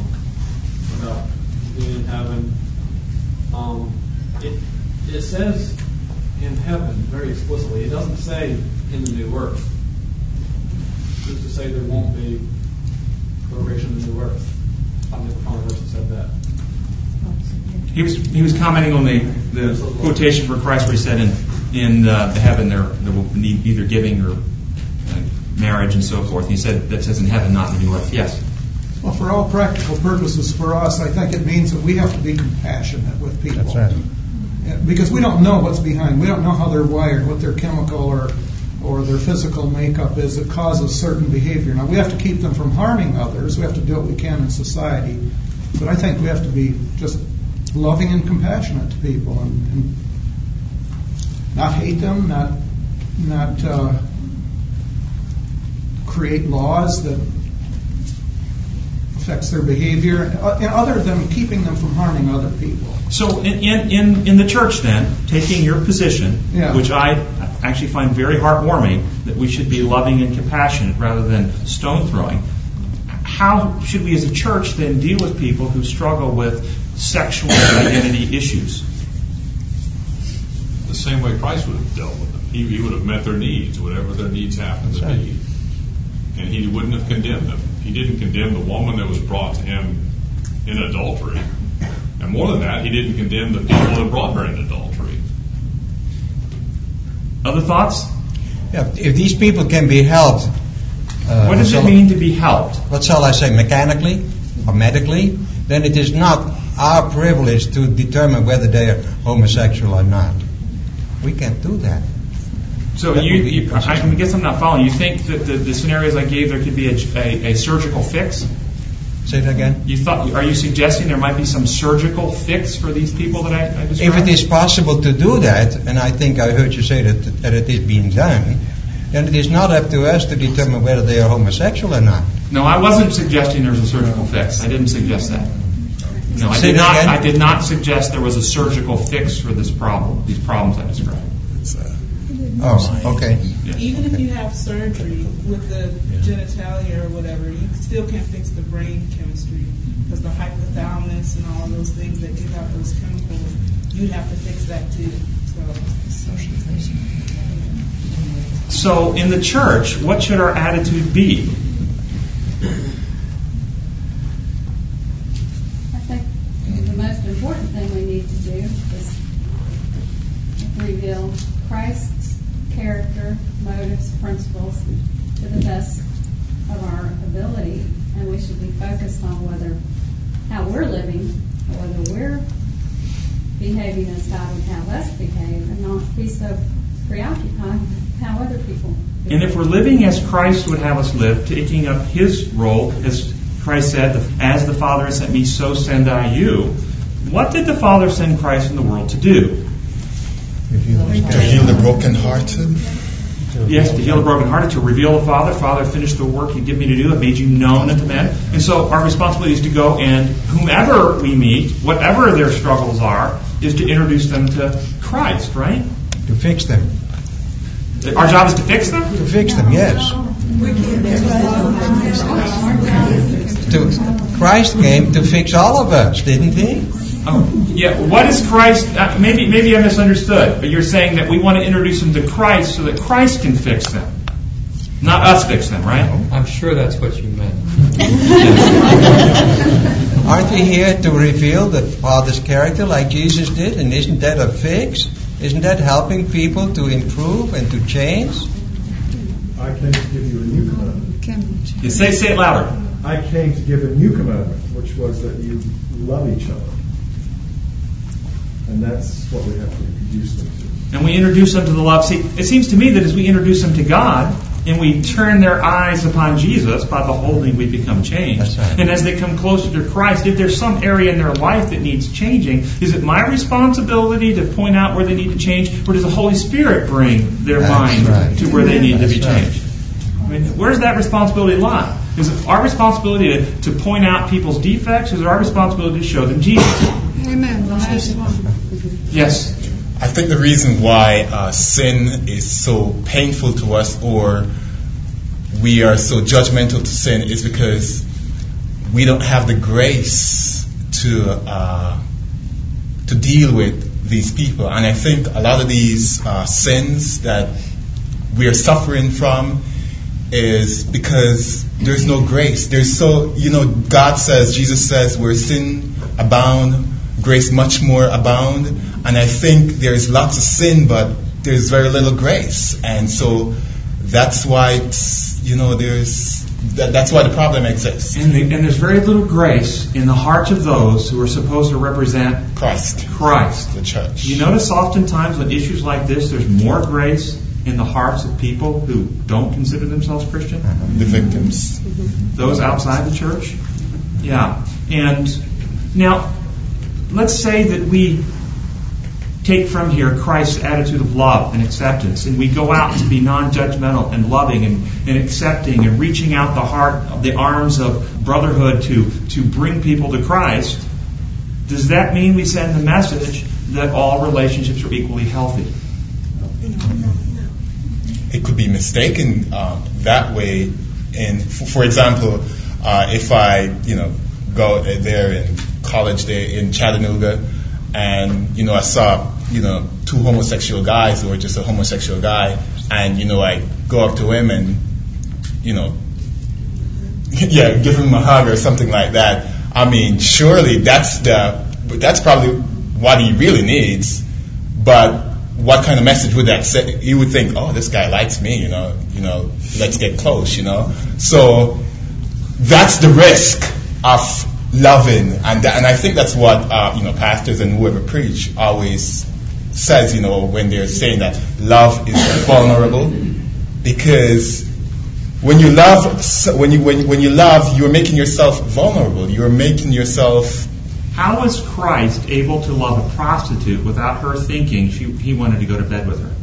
being in heaven. It says in heaven very explicitly. It doesn't say in the new earth. Just to say there won't be procreation in the new earth. I've never found a verse that said that. He was commenting on the quotation for Christ where he said in the heaven there will be either giving or marriage and so forth. He said that says in heaven, not in the new earth. Yes. Well, for all practical purposes for us, I think it means that we have to be compassionate with people. That's right. Because we don't know what's behind. We don't know how they're wired, what their chemical or their physical makeup is that causes certain behavior. Now, we have to keep them from harming others. We have to do what we can in society. But I think we have to be just loving and compassionate to people and not hate them, not create laws that affects their behavior, other than keeping them from harming other people. So in the church then, taking your position, which I actually find very heartwarming, that we should be loving and compassionate rather than stone throwing, how should we as a church then deal with people who struggle with sexual identity issues? The same way Christ would have dealt with them. He would have met their needs, whatever their needs happened to be. And he wouldn't have condemned them. He didn't condemn the woman that was brought to him in adultery. And more than that, he didn't condemn the people that brought her in adultery. Other thoughts? Yeah, if these people can be helped. What does it mean to be helped? What shall I say, mechanically or medically? Then it is not our privilege to determine whether they are homosexual or not. We can't do that. So I guess I'm not following. You think that the scenarios I gave, there could be a surgical fix? Say that again? Are you suggesting there might be some surgical fix for these people that I described? If it is possible to do that, and I think I heard you say that it is being done, then it is not up to us to determine whether they are homosexual or not. No, I wasn't suggesting there's a surgical fix. I didn't suggest that. No, I did not suggest there was a surgical fix for this problem, these problems I described. Oh, okay. Even if you have surgery with the genitalia or whatever, you still can't fix the brain chemistry, because the hypothalamus and all of those things that give out those chemicals, you'd have to fix that too. So in the church, what should our attitude be? I think the most important thing we need to do is reveal Christ's character, motives, principles to the best of our ability, and we should be focused on how we're living, or whether we're behaving as God would have us behave, and not be so preoccupied with how other people behave. And if we're living as Christ would have us live, taking up His role, as Christ said, "As the Father has sent me, so send I you," what did the Father send Christ in the world to do? To heal the brokenhearted? Yes, to heal the brokenhearted, to reveal the Father. Father, finish the work you give me to do. I've made you known unto men. And so our responsibility is to go and whomever we meet, whatever their struggles are, is to introduce them to Christ, right? To fix them. Our job is to fix them? To fix them, yes. Christ came to fix all of us, didn't He? Oh, yeah. What is Christ? Maybe I misunderstood, but you're saying that we want to introduce them to Christ so that Christ can fix them, not us fix them, right? I'm sure that's what you meant. Aren't we here to reveal the Father's character like Jesus did? And isn't that a fix? Isn't that helping people to improve and to change? I came to give you a new commandment. You say it louder. I came to give a new commandment, which was that you love each other. And that's what we have to introduce them to. And we introduce them to the love. See, it seems to me that as we introduce them to God, and we turn their eyes upon Jesus, by beholding we become changed. That's right. And as they come closer to Christ, if there's some area in their life that needs changing, is it my responsibility to point out where they need to change, or does the Holy Spirit bring their mind to where they need to be changed? I mean, where does that responsibility lie? Is it our responsibility to point out people's defects, or is it our responsibility to show them Jesus? Amen. Yes. I think the reason why sin is so painful to us, or we are so judgmental to sin, is because we don't have the grace to deal with these people. And I think a lot of these sins that we are suffering from is because there's no grace. God says, Jesus says, where sin abound, grace much more abound. And I think there's lots of sin, but there's very little grace. And so that's why there's That's why the problem exists. And there's very little grace in the hearts of those who are supposed to represent Christ, the church. You notice oftentimes on issues like this, there's more grace in the hearts of people who don't consider themselves Christian. The victims. Those outside the church. Yeah. And now, let's say that we take from here Christ's attitude of love and acceptance, and we go out to be non-judgmental and loving and accepting and reaching out the arms of brotherhood to bring people to Christ. Does that mean we send the message that all relationships are equally healthy? It could be mistaken that way. And for example, if I go there in college there in Chattanooga, and I saw two homosexual guys or just a homosexual guy, and I go up to him and give him a hug or something like that. I mean, surely that's probably what he really needs. But what kind of message would that say? He would think, oh, this guy likes me, let's get close, So that's the risk of loving, and I think that's what pastors and whoever preach always says, when they're saying that love is vulnerable, because when you love, you're making yourself vulnerable. You're making yourself. How was Christ able to love a prostitute without her thinking he wanted to go to bed with her?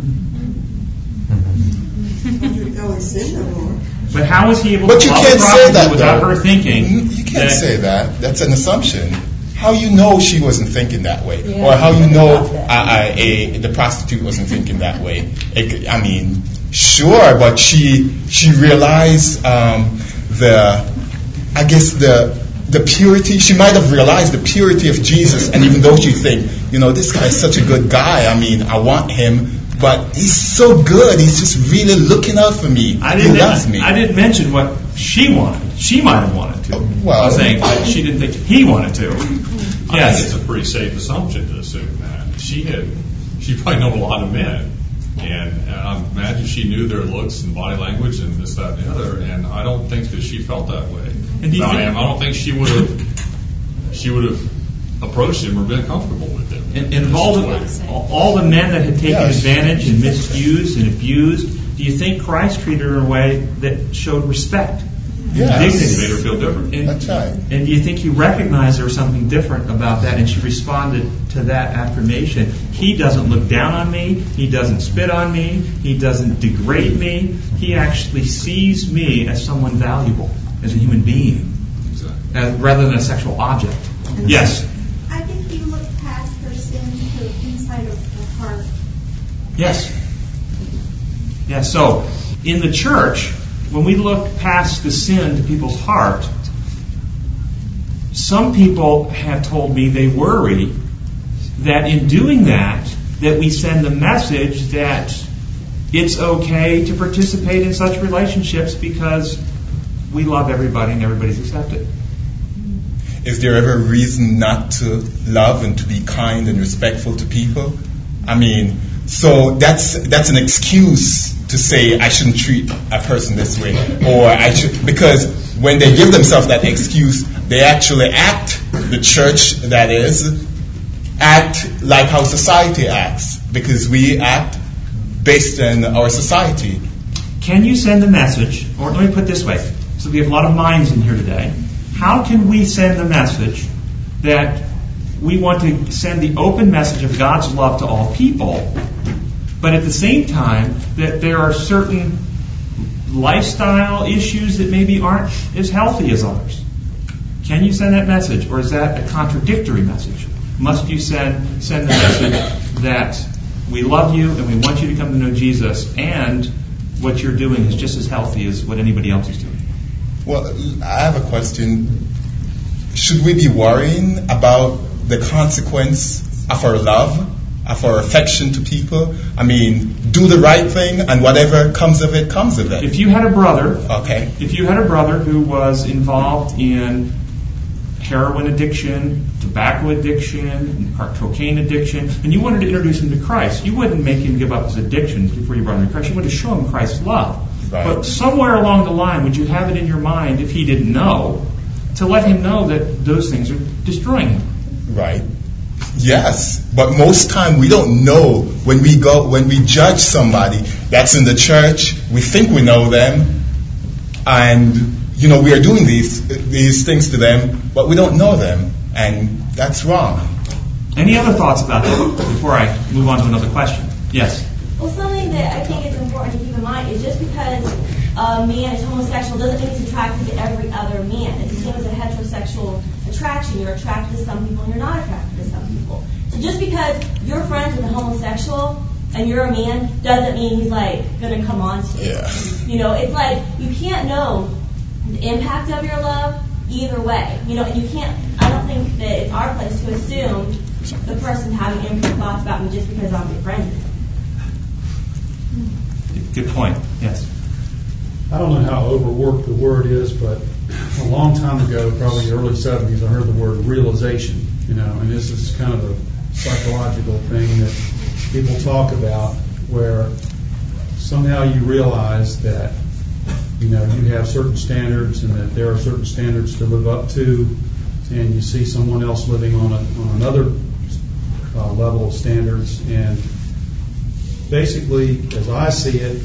But how was he able to love a prostitute without her thinking? You can't say that. That's an assumption. How you know she wasn't thinking that way, or how you know the prostitute wasn't thinking that way? I mean, sure, but she realized the purity. She might have realized the purity of Jesus, and even though she think, this guy is such a good guy. I mean, I want him. But he's so good. He's just really looking out for me. He loves me. I didn't mention what she wanted. She might have wanted to. Well, I was saying she didn't think he wanted to. Yes, it's a pretty safe assumption to assume that she probably known a lot of men, and I imagine she knew their looks and body language and this, that, and the other. And I don't think that she felt that way. I don't think she would have approached him or been comfortable with him. And all the men that had taken advantage and misused and abused, do you think Christ treated her in a way that showed respect? Dignity, made her feel different. That's right. And do you think he recognized there was something different about that, and she responded to that affirmation? He doesn't look down on me. He doesn't spit on me. He doesn't degrade me. He actually sees me as someone valuable, as a human being, rather than a sexual object. Yes? I think he looked past her sin to the inside of her heart. Yes. Yeah, so in the church, when we look past the sin to people's heart, some people have told me they worry that in doing that we send the message that it's okay to participate in such relationships because we love everybody and everybody's accepted. Is there ever a reason not to love and to be kind and respectful to people? I mean, so that's an excuse to say I shouldn't treat a person this way, or I should, because when they give themselves that excuse, they actually act, the church that is, act like how society acts, because we act based on our society. Can you send the message, or let me put it this way, so we have a lot of minds in here today. How can we send the message that we want to send the open message of God's love to all people, but at the same time that there are certain lifestyle issues that maybe aren't as healthy as others? Can you send that message, or is that a contradictory message? Must you send the message that we love you and we want you to come to know Jesus, and what you're doing is just as healthy as what anybody else is doing? Well, I have a question. Should we be worrying about the consequence of our love, of our affection to people? I mean, do the right thing, and whatever comes of it, comes of it. If you had a brother, okay. If you had a brother who was involved in heroin addiction, tobacco addiction, cocaine addiction, and you wanted to introduce him to Christ, you wouldn't make him give up his addictions before you brought him to Christ. You wanted to show him Christ's love. But somewhere along the line, would you have it in your mind, if he didn't know, to let him know that those things are destroying him? Right. Yes, but most time we don't know when we judge somebody that's in the church. We think we know them, and we are doing these things to them, but we don't know them, and that's wrong. Any other thoughts about that before I move on to another question? Yes. Well, something that I think is important to keep in mind is just because a man is homosexual doesn't mean he's attracted to every other man. It's the same as a heterosexual attraction. You're attracted to some people and you're not attracted to some people. So just because you're friends with a homosexual and you're a man doesn't mean he's going to come on to you. Yeah. It's like you can't know the impact of your love either way. You can't. I don't think that it's our place to assume the person's having impure thoughts about me just because I'm your friend. Good point. Yes. I don't know how overworked the word is, but a long time ago, probably early 70s, I heard the word realization, and this is kind of a psychological thing that people talk about, where somehow you realize that, you have certain standards and that there are certain standards to live up to, and you see someone else living on another level of standards, and basically, as I see it,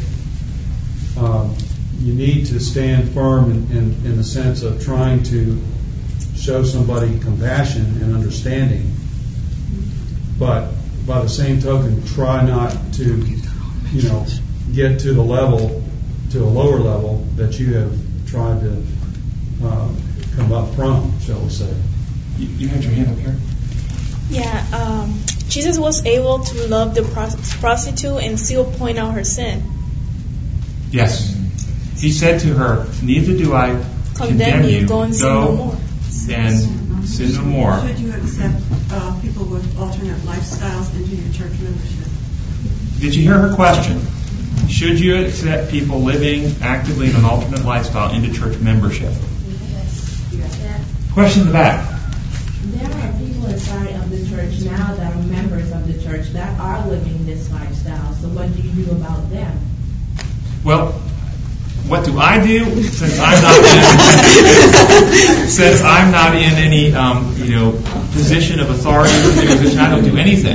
you need to stand firm in the sense of trying to show somebody compassion and understanding, but by the same token, try not to, get to a lower level that you have tried to come up from, shall we say. You had your hand up here? Yeah, Jesus was able to love the prostitute and still point out her sin. Yes. He said to her, neither do I condemn you. Go and sin no more. And sin no more. Should you accept people with alternate lifestyles into your church membership? Did you hear her question? Should you accept people living actively in an alternate lifestyle into church membership? Yes. Question in the back. There are people inside of the church now that are members of the church that are living this lifestyle. So what do you do about them? Well, what do I do? Since I'm not in any position of authority, I don't do anything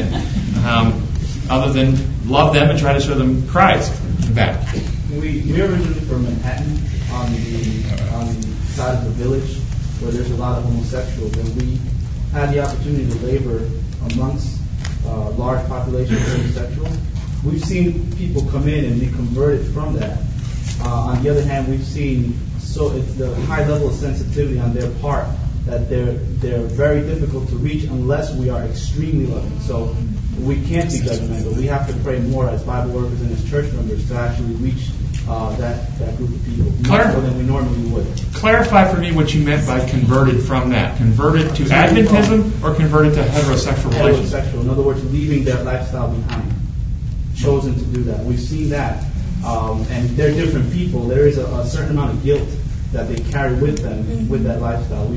other than love them and try to show them Christ. Back. We're originally from Manhattan, on the side of the village where there's a lot of homosexuals, and we had the opportunity to labor amongst large populations of homosexuals. We've seen people come in and be converted from that. On the other hand, we've seen it's the high level of sensitivity on their part that they're very difficult to reach unless we are extremely loving. So we can't be judgmental. We have to pray more as Bible workers and as church members to actually reach that group of people more than we normally would. Clarify for me what you meant by converted from that. Converted to Adventism or converted to heterosexual relations? Heterosexual. In other words, leaving their lifestyle behind. Chosen to do that. We've seen that. And they're different people. There is a certain amount of guilt that they carry with them with that lifestyle.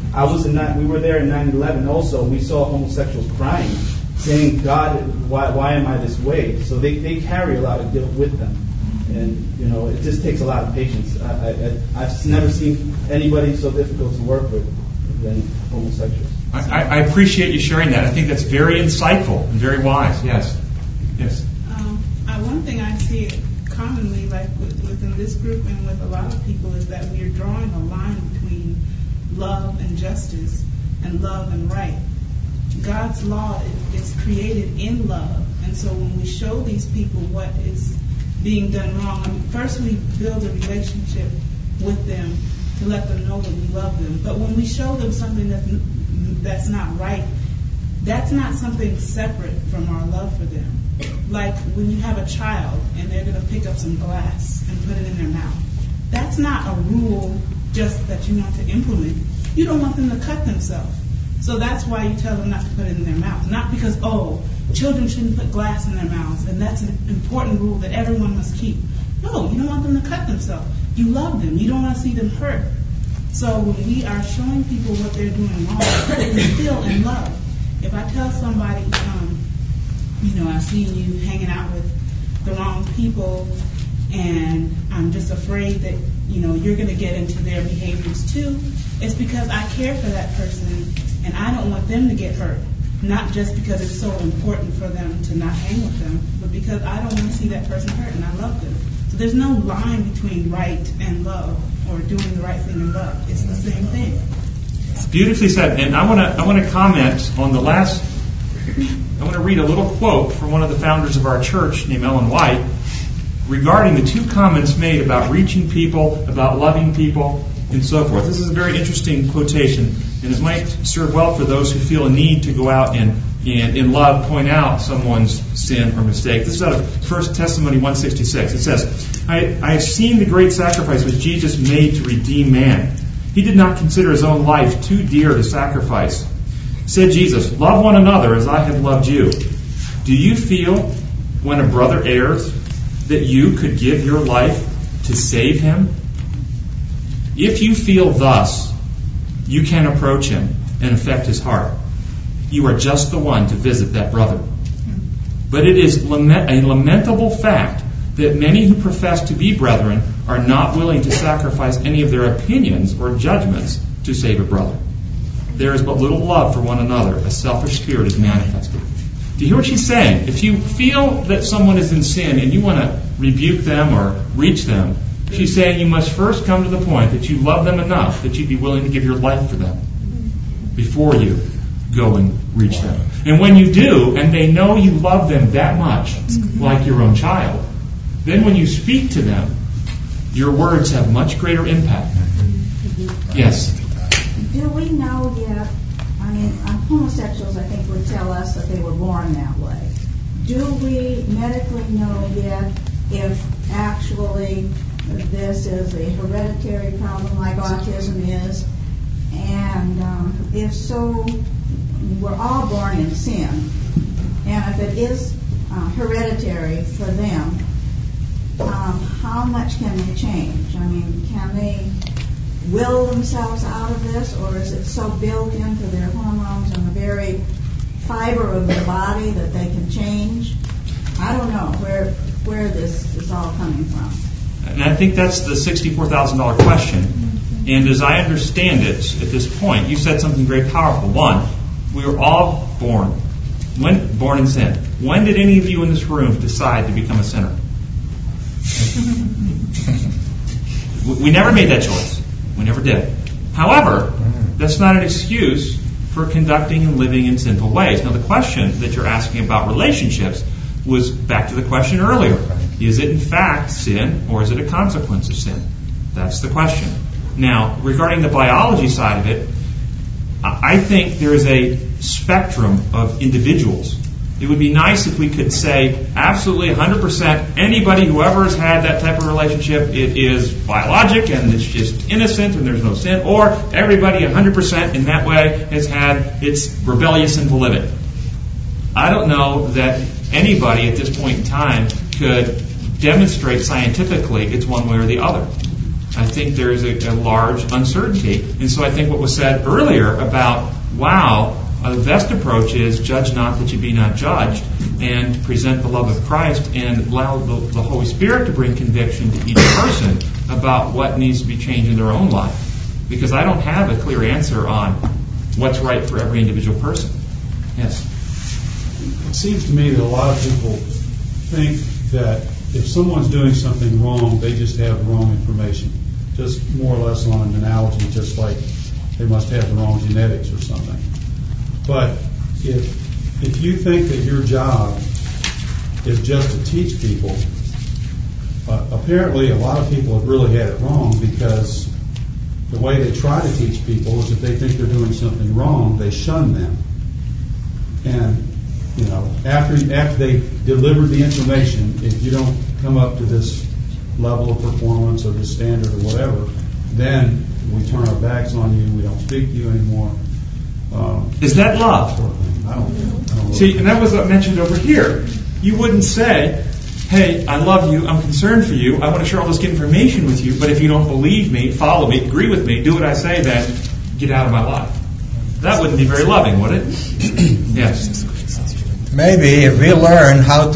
We were there in 9/11 also. We saw homosexuals crying, saying, God, why am I this way? So they carry a lot of guilt with them. And, it just takes a lot of patience. I've never seen anybody so difficult to work with than homosexuals. I appreciate you sharing that. I think that's very insightful and very wise. Yes. Yes. One thing I see commonly, like within this group and with a lot of people, is that we are drawing a line between love and justice and love and right. God's law is created in love, and so when we show these people what is being done wrong, first we build a relationship with them to let them know that we love them. But when we show them something that's not right, that's not something separate from our love for them. Like when you have a child and they're going to pick up some glass and put it in their mouth. That's not a rule just that you want to implement. You don't want them to cut themselves. So that's why you tell them not to put it in their mouth. Not because, children shouldn't put glass in their mouths and that's an important rule that everyone must keep. No, you don't want them to cut themselves. You love them. You don't want to see them hurt. So when we are showing people what they're doing wrong, it's still in love. If I tell somebody, I've seen you hanging out with the wrong people and I'm just afraid that, you're going to get into their behaviors too, it's because I care for that person and I don't want them to get hurt. Not just because it's so important for them to not hang with them, but because I don't want to see that person hurt and I love them. So there's no line between right and love or doing the right thing and love. It's the same thing. It's beautifully said. And I want to comment on the last. I want to read a little quote from one of the founders of our church named Ellen White regarding the two comments made about reaching people, about loving people, and so forth. This is a very interesting quotation, and it might serve well for those who feel a need to go out and in love point out someone's sin or mistake. This is out of 1 Testimony 1:66. It says, I have seen the great sacrifice which Jesus made to redeem man. He did not consider his own life too dear to sacrifice. Said Jesus, love one another as I have loved you. Do you feel, when a brother errs, that you could give your life to save him? If you feel thus, you can approach him and affect his heart. You are just the one to visit that brother. But it is a lamentable fact that many who profess to be brethren are not willing to sacrifice any of their opinions or judgments to save a brother. There is but little love for one another. A selfish spirit is manifested. Do you hear what she's saying? If you feel that someone is in sin and you want to rebuke them or reach them, she's saying you must first come to the point that you love them enough that you'd be willing to give your life for them before you go and reach them. And when you do, and they know you love them that much, like your own child, then when you speak to them, your words have much greater impact. Yes? Do we know yet, homosexuals I think would tell us that they were born that way. Do we medically know yet if actually this is a hereditary problem like autism is? And if so, we're all born in sin. And if it is hereditary for them, how much can they change? Can they will themselves out of this, or is it so built into their hormones and the very fiber of their body that they can change? I don't know where this is all coming from. And I think that's the $64,000 question. And as I understand it at this point, you said something very powerful. One, we were all born in sin. When did any of you in this room decide to become a sinner? We never made that choice. We never did. However, that's not an excuse for conducting and living in sinful ways. Now, the question that you're asking about relationships was back to the question earlier. Is it in fact sin, or is it a consequence of sin? That's the question. Now, regarding the biology side of it, I think there is a spectrum of individuals. It would be nice if we could say absolutely 100% anybody who ever has had that type of relationship, it is biologic and it's just innocent and there's no sin, or everybody 100% in that way has had its rebellious sinful living. I don't know that anybody at this point in time could demonstrate scientifically it's one way or the other. I think there is a large uncertainty. And so I think what was said earlier about, the best approach is judge not that you be not judged, and present the love of Christ and allow the Holy Spirit to bring conviction to each person about what needs to be changed in their own life. Because I don't have a clear answer on what's right for every individual person. Yes? It seems to me that a lot of people think that if someone's doing something wrong, they just have wrong information. Just more or less on an analogy, just like they must have the wrong genetics or something. But if you think that your job is just to teach people, apparently a lot of people have really had it wrong, because the way they try to teach people is if they think they're doing something wrong, they shun them. And after they delivered the information, if you don't come up to this level of performance or this standard or whatever, then we turn our backs on you, we don't speak to you anymore. Is that love? I don't See, and that was mentioned over here. You wouldn't say, hey, I love you, I'm concerned for you, I want to share all this information with you, but if you don't believe me, follow me, agree with me, do what I say, then get out of my life. That wouldn't be very loving, would it? Yes. Maybe if we learn how to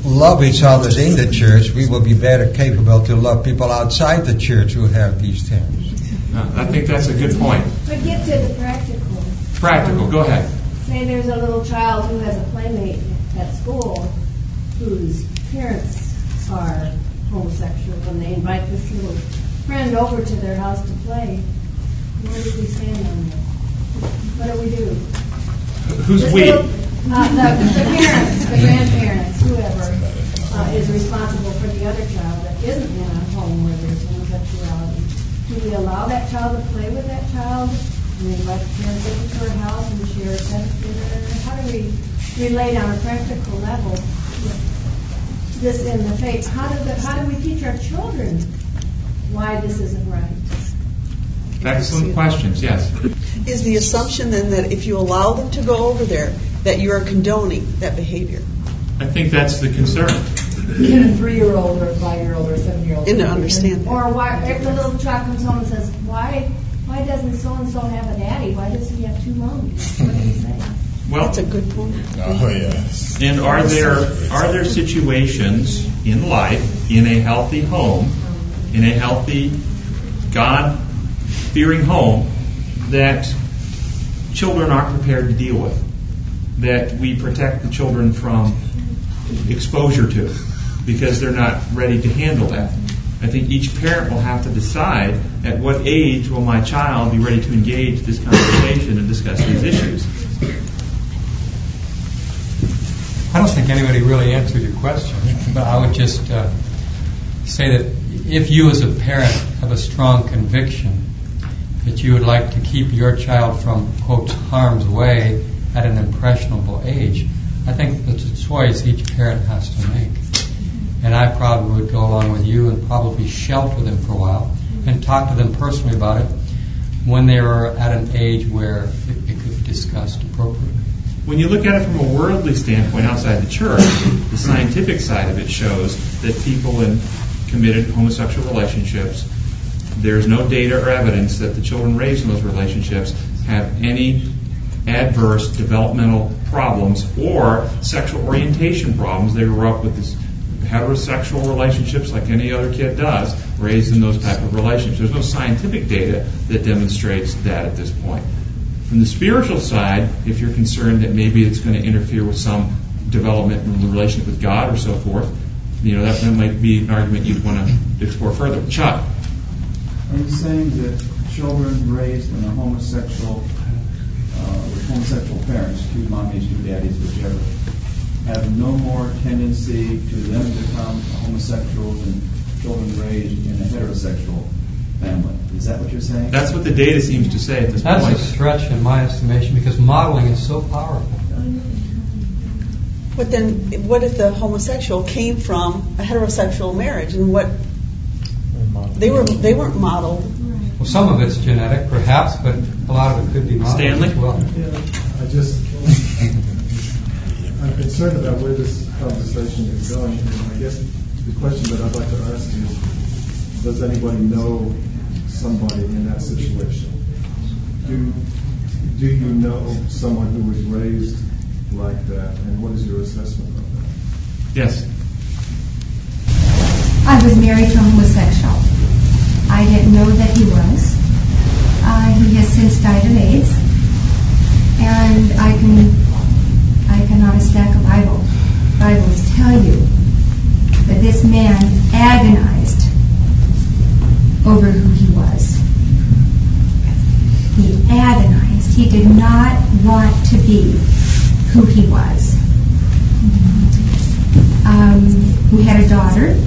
love each other in the church, we will be better capable to love people outside the church who have these things. I think that's a good point. But get to the practical. Practical, go ahead. Say there's a little child who has a playmate at school whose parents are homosexual, and they invite this little friend over to their house to play. Where do we stand on that? What do we do? Who's this we? The parents, the grandparents, whoever is responsible for the other child that isn't in a home where there's homosexuality. Do we allow that child to play with that child? Do we invite the parents over to our house and share a sex dinner? How do we relate on a practical level this in the faith? How do we teach our children why this isn't right? Excellent questions, yes. Is the assumption then that if you allow them to go over there, that you are condoning that behavior? I think that's the concern. In a 3-year-old or a 5-year-old or a 7-year-old. And to understand that. Or why, if the little child comes home and says, why doesn't so-and-so have a daddy? Why does he have 2 moms? What do you say? Well, that's a good point. Oh, yes. And are there situations in life, in a healthy home, in a healthy, God-fearing home, that children aren't prepared to deal with, that we protect the children from exposure to, because they're not ready to handle that? I think each parent will have to decide at what age will my child be ready to engage this conversation and discuss these issues. I don't think anybody really answered your question, but I would just say that if you as a parent have a strong conviction that you would like to keep your child from, quote, harm's way at an impressionable age, I think that's a choice each parent has to make. And I probably would go along with you and probably shelter them for a while and talk to them personally about it when they are at an age where it could be discussed appropriately. When you look at it from a worldly standpoint outside the church, the scientific side of it shows that people in committed homosexual relationships, there's no data or evidence that the children raised in those relationships have any adverse developmental problems or sexual orientation problems. They grew up with these heterosexual relationships like any other kid does, raised in those type of relationships. There's no scientific data that demonstrates that at this point. From the spiritual side, if you're concerned that maybe it's going to interfere with some development in the relationship with God or so forth, that might be an argument you'd want to explore further. Chuck? Are you saying that children raised in a homosexual, with homosexual parents, 2 mommies, 2 daddies, whichever, have no more tendency to them become homosexuals than children raised in a heterosexual family? Is that what you're saying? That's what the data seems to say at this point. That's a stretch in my estimation because modeling is so powerful. But then, what if the homosexual came from a heterosexual marriage, and what they weren't modeled? Well, some of it's genetic, perhaps, but a lot of it could be modeled Stanley? as well. I'm concerned about where this conversation is going, and I guess the question that I'd like to ask is, does anybody know somebody in that situation? Do you know someone who was raised like that, and what is your assessment of that? Yes. I was married to a homosexual. I didn't know that he was. He has since died of AIDS, and I can on a stack of Bibles tell you that this man agonized over who he was. He agonized. He did not want to be who he was. We had a daughter.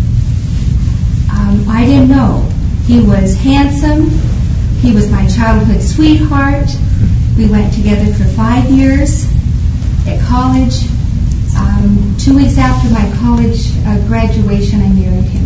I didn't know. He was handsome. He was my childhood sweetheart. We went together for 5 years at college. 2 weeks after my college graduation, I married him.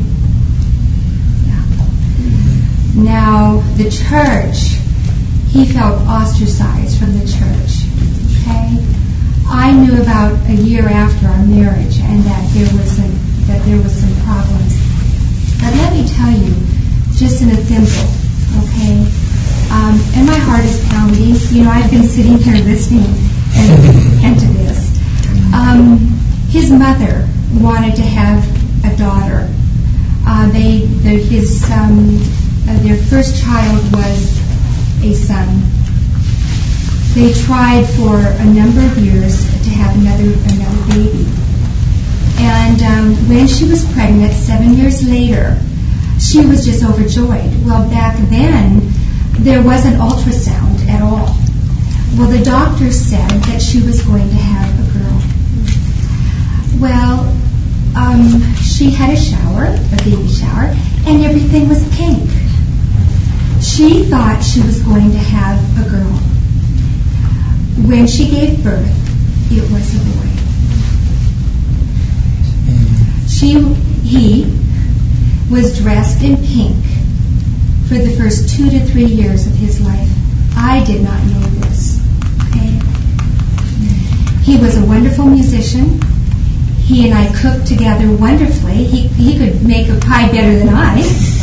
Yeah. Now, the church, he felt ostracized from the church. Okay? I knew about a year after our marriage and that there was some problems. But let me tell you, just in a thimble, okay? And my heart is pounding. I've been sitting here listening and to this. His mother wanted to have a daughter. Their first child was a son. They tried for a number of years to have another baby. And when she was pregnant, 7 years later, she was just overjoyed. Well, back then, there wasn't ultrasound at all. Well, the doctor said that she was going to have a girl. Well, she had a shower, a baby shower, and everything was pink. She thought she was going to have a girl. When she gave birth, it was a boy. He was dressed in pink for the first 2 to 3 years of his life. I did not know this. Okay? He was a wonderful musician. He and I cooked together wonderfully. He could make a pie better than I.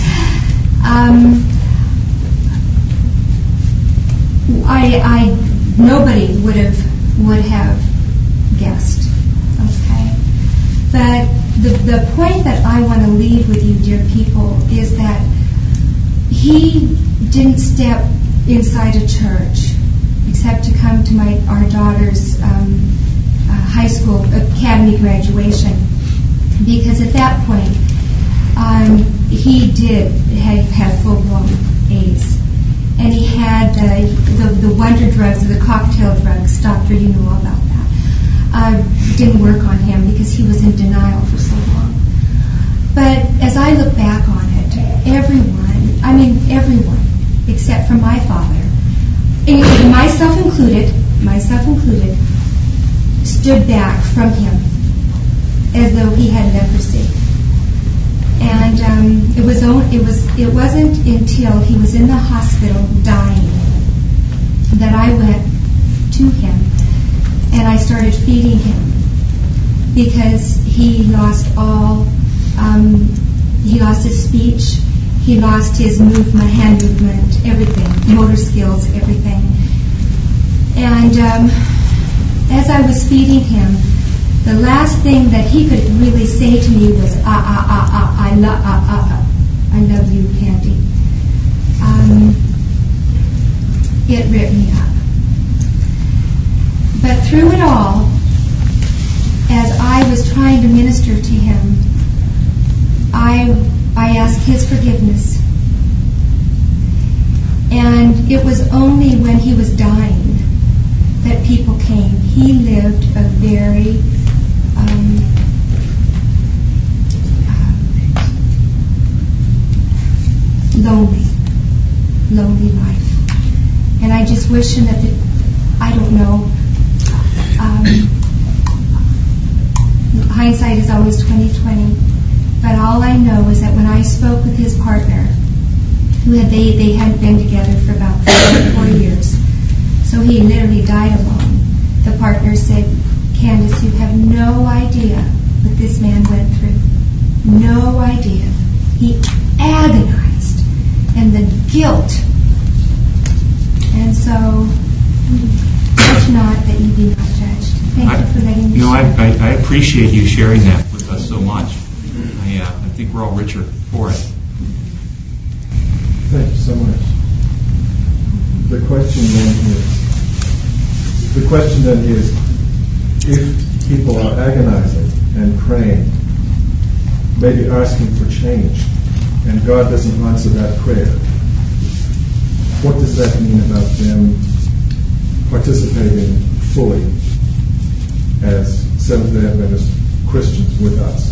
Nobody would have guessed. Okay? But the point that I want to leave with you, dear people, is that he didn't step inside a church except to come to our daughter's high school academy graduation, because at that point he did have full-blown AIDS, and he had the wonder drugs, the cocktail drugs. Doctor, you know all about that. Didn't work on him because he was in denial for so long. But as I look back on it, everyone except for my father, and myself included, stood back from him as though he had leprosy. And it wasn't until he was in the hospital dying that I went to him and I started feeding him, because he lost his speech, he lost his hand movement, everything, motor skills, everything. And as I was feeding him, the last thing that he could really say to me was, I love you, Candy. It ripped me up. But through it all, as I was trying to minister to him, I asked his forgiveness. And it was only when he was dying that people came. He lived a very lonely life. And I just wish him that I don't know. Hindsight is always 20/20. But all I know is that when I spoke with his partner, they had been together for about 4 years, so he literally died alone. The partner said, Candace, you have no idea what this man went through. No idea. He agonized, and the guilt. And so, judge not that you be not judged. Thank you for letting me share. I appreciate you sharing that with us so much. I think we're all richer for it. Thank you so much. The question then is, if people are agonizing and praying, maybe asking for change, and God doesn't answer that prayer, what does that mean about them participating fully as Seventh-day Adventist Christians with us?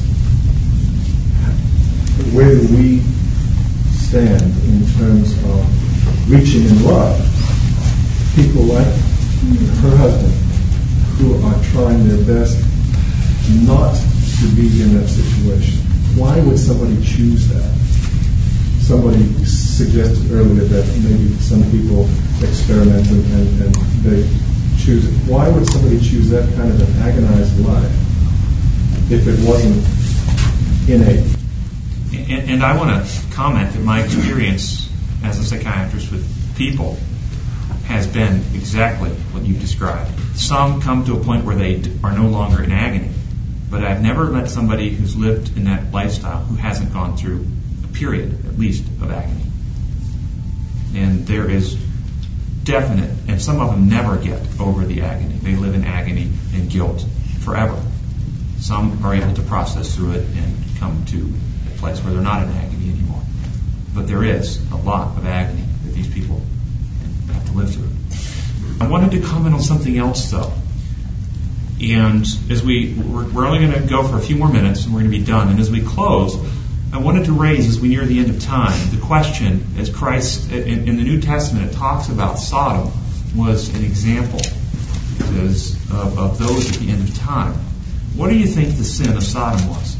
Where do we stand in terms of reaching in love people like her husband who are trying their best not to be in that situation? Why would somebody choose that? Somebody suggested earlier that maybe some people experiment and they choose it. Why would somebody choose that kind of an agonized life if it wasn't innate? And I want to comment that my experience as a psychiatrist with people has been exactly what you've described. Some come to a point where they are no longer in agony, But I've never met somebody who's lived in that lifestyle who hasn't gone through a period, at least, of agony. And there is definite, and some of them never get over the agony. They live in agony and guilt forever. Some are able to process through it and come to a place where they're not in agony anymore. But there is a lot of agony that these people have to live through. I wanted to comment on something else, though. And as we're only going to go for a few more minutes, and we're going to be done. And as we close, I wanted to raise, as we near the end of time, the question, as Christ, in the New Testament, it talks about Sodom was an example of those at the end of time. What do you think the sin of Sodom was?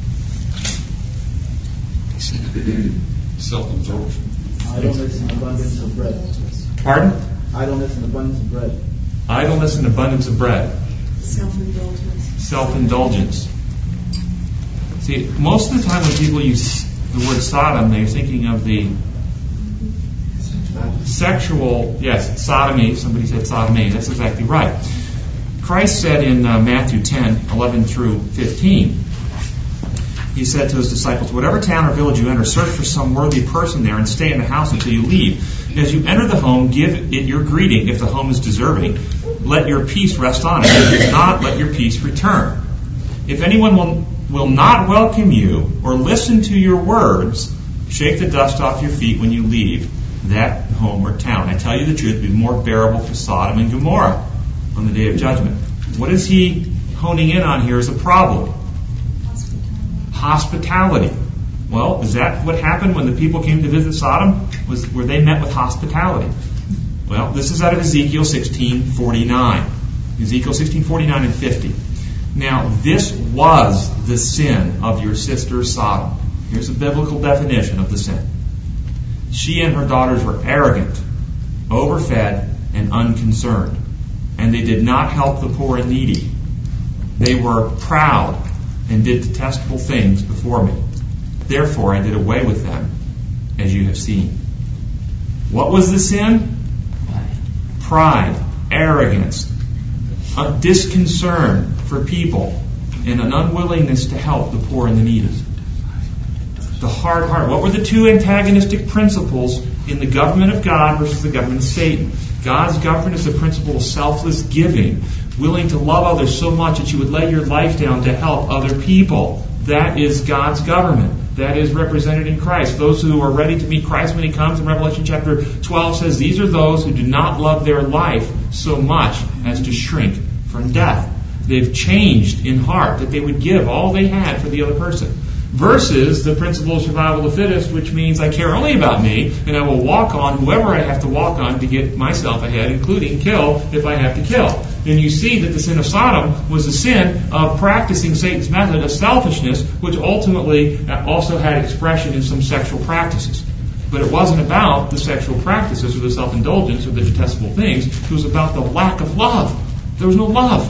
Self-absorption. Idleness and abundance of bread. Pardon? Idleness and abundance of bread. Idleness and abundance of bread. Self-indulgence. Self-indulgence. See, most of the time when people use the word Sodom, they're thinking of the sexual, yes, sodomy. Somebody said sodomy. That's exactly right. Christ said in Matthew 10:11 through 15, he said to his disciples, "Whatever town or village you enter, search for some worthy person there and stay in the house until you leave. And as you enter the home, give it your greeting if the home is deserving. Let your peace rest on it. If not, let your peace return. If anyone will not welcome you or listen to your words, shake the dust off your feet when you leave that home or town. I tell you the truth, it will be more bearable for Sodom and Gomorrah on the day of judgment." What is he honing in on here as a problem? Hospitality. Well, is that what happened when the people came to visit Sodom? Were they met with hospitality? Well, this is out of Ezekiel 16:49. Ezekiel 16:49 and 50. Now, this was the sin of your sister Sodom. Here's a biblical definition of the sin. She and her daughters were arrogant, overfed, and unconcerned, and they did not help the poor and needy. They were proud and did detestable things before me. Therefore, I did away with them, as you have seen. What was the sin? Pride, arrogance, a disconcern for people, and an unwillingness to help the poor and the needy. The hard heart. What were the two antagonistic principles in the government of God versus the government of Satan? God's government is the principle of selfless giving, willing to love others so much that you would lay your life down to help other people. That is God's government. That is represented in Christ. Those who are ready to meet Christ when He comes, in Revelation chapter 12 says, these are those who do not love their life so much as to shrink from death. They've changed in heart that they would give all they had for the other person. Versus the principle of survival of the fittest, which means I care only about me, and I will walk on whoever I have to walk on to get myself ahead, including kill if I have to kill. And you see that the sin of Sodom was the sin of practicing Satan's method of selfishness, which ultimately also had expression in some sexual practices. But it wasn't about the sexual practices or the self-indulgence or the detestable things. It was about the lack of love. There was no love.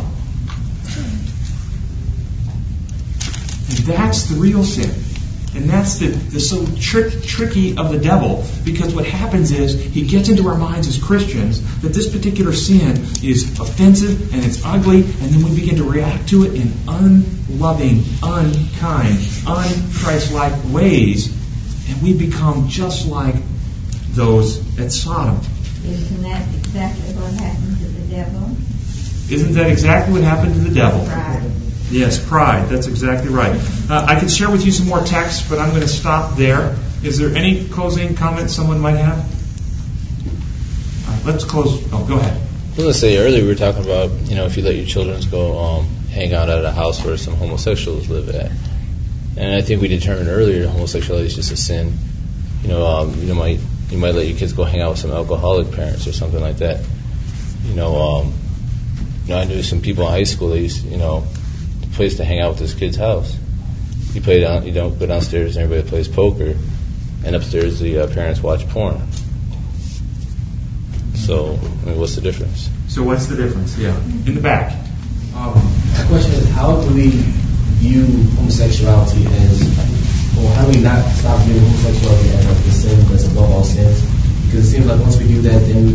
And that's the real sin. And that's the so tricky of the devil, because what happens is he gets into our minds as Christians that this particular sin is offensive and it's ugly, and then we begin to react to it in unloving, unkind, un-Christ-like ways, and we become just like those at Sodom. Isn't that exactly what happened to the devil? Isn't that exactly what happened to the devil? Pride. Yes, pride. That's exactly right. I could share with you some more texts, but I'm going to stop there. Is there any closing comments someone might have? All right, let's close. Oh, go ahead. I was going to say, earlier we were talking about, if you let your children go hang out at a house where some homosexuals live at. And I think we determined earlier homosexuality is just a sin. You might let your kids go hang out with some alcoholic parents or something like that. I knew some people in high school, they used, the place to hang out with this kid's house. You don't go downstairs and everybody plays poker, and upstairs the parents watch porn. So, what's the difference? So what's the difference? Yeah, in the back. The question is, how do we view homosexuality as, or how do we not stop viewing homosexuality as the sin that's above all sins? Because it seems like once we do that, then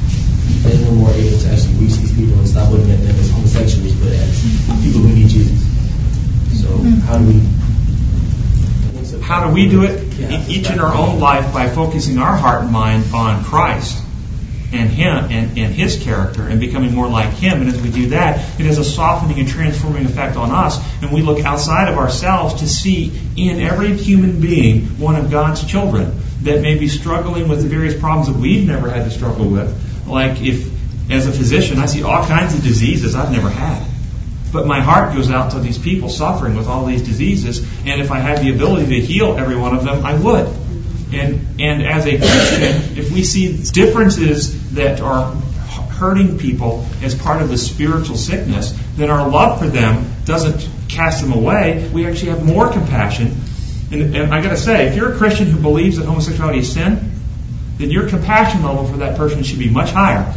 we're more able to actually reach these people and stop looking at them as homosexuals, but as people who need Jesus. So how do we do it? Each in our own life by focusing our heart and mind on Christ and Him and His character and becoming more like Him. And as we do that, it has a softening and transforming effect on us. And we look outside of ourselves to see in every human being one of God's children that may be struggling with the various problems that we've never had to struggle with. Like if, as a physician, I see all kinds of diseases I've never had. But my heart goes out to these people suffering with all these diseases, and if I had the ability to heal every one of them, I would. And as a Christian, if we see differences that are hurting people as part of the spiritual sickness, then our love for them doesn't cast them away. We actually have more compassion. And I got to say, if you're a Christian who believes that homosexuality is sin, then your compassion level for that person should be much higher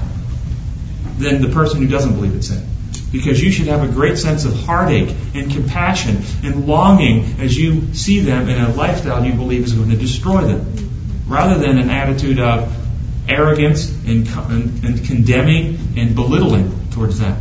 than the person who doesn't believe it's sin. Because you should have a great sense of heartache and compassion and longing as you see them in a lifestyle you believe is going to destroy them, rather than an attitude of arrogance and condemning and belittling towards them.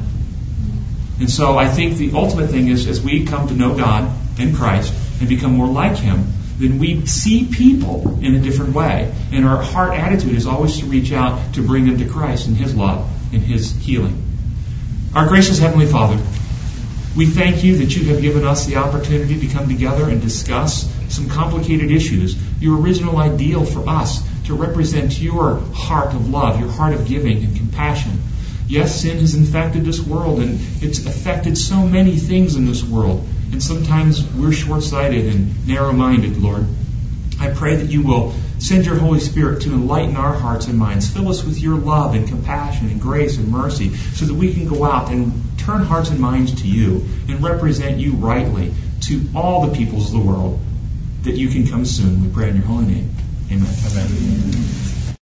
And so I think the ultimate thing is, as we come to know God and Christ and become more like Him, then we see people in a different way. And our heart attitude is always to reach out to bring them to Christ and His love and His healing. Our gracious Heavenly Father, we thank You that You have given us the opportunity to come together and discuss some complicated issues, Your original ideal for us to represent Your heart of love, Your heart of giving and compassion. Yes, sin has infected this world, and it's affected so many things in this world, and sometimes we're short-sighted and narrow-minded, Lord. I pray that You will send Your Holy Spirit to enlighten our hearts and minds. Fill us with Your love and compassion and grace and mercy so that we can go out and turn hearts and minds to You and represent You rightly to all the peoples of the world, that You can come soon. We pray in Your holy name. Amen. Amen.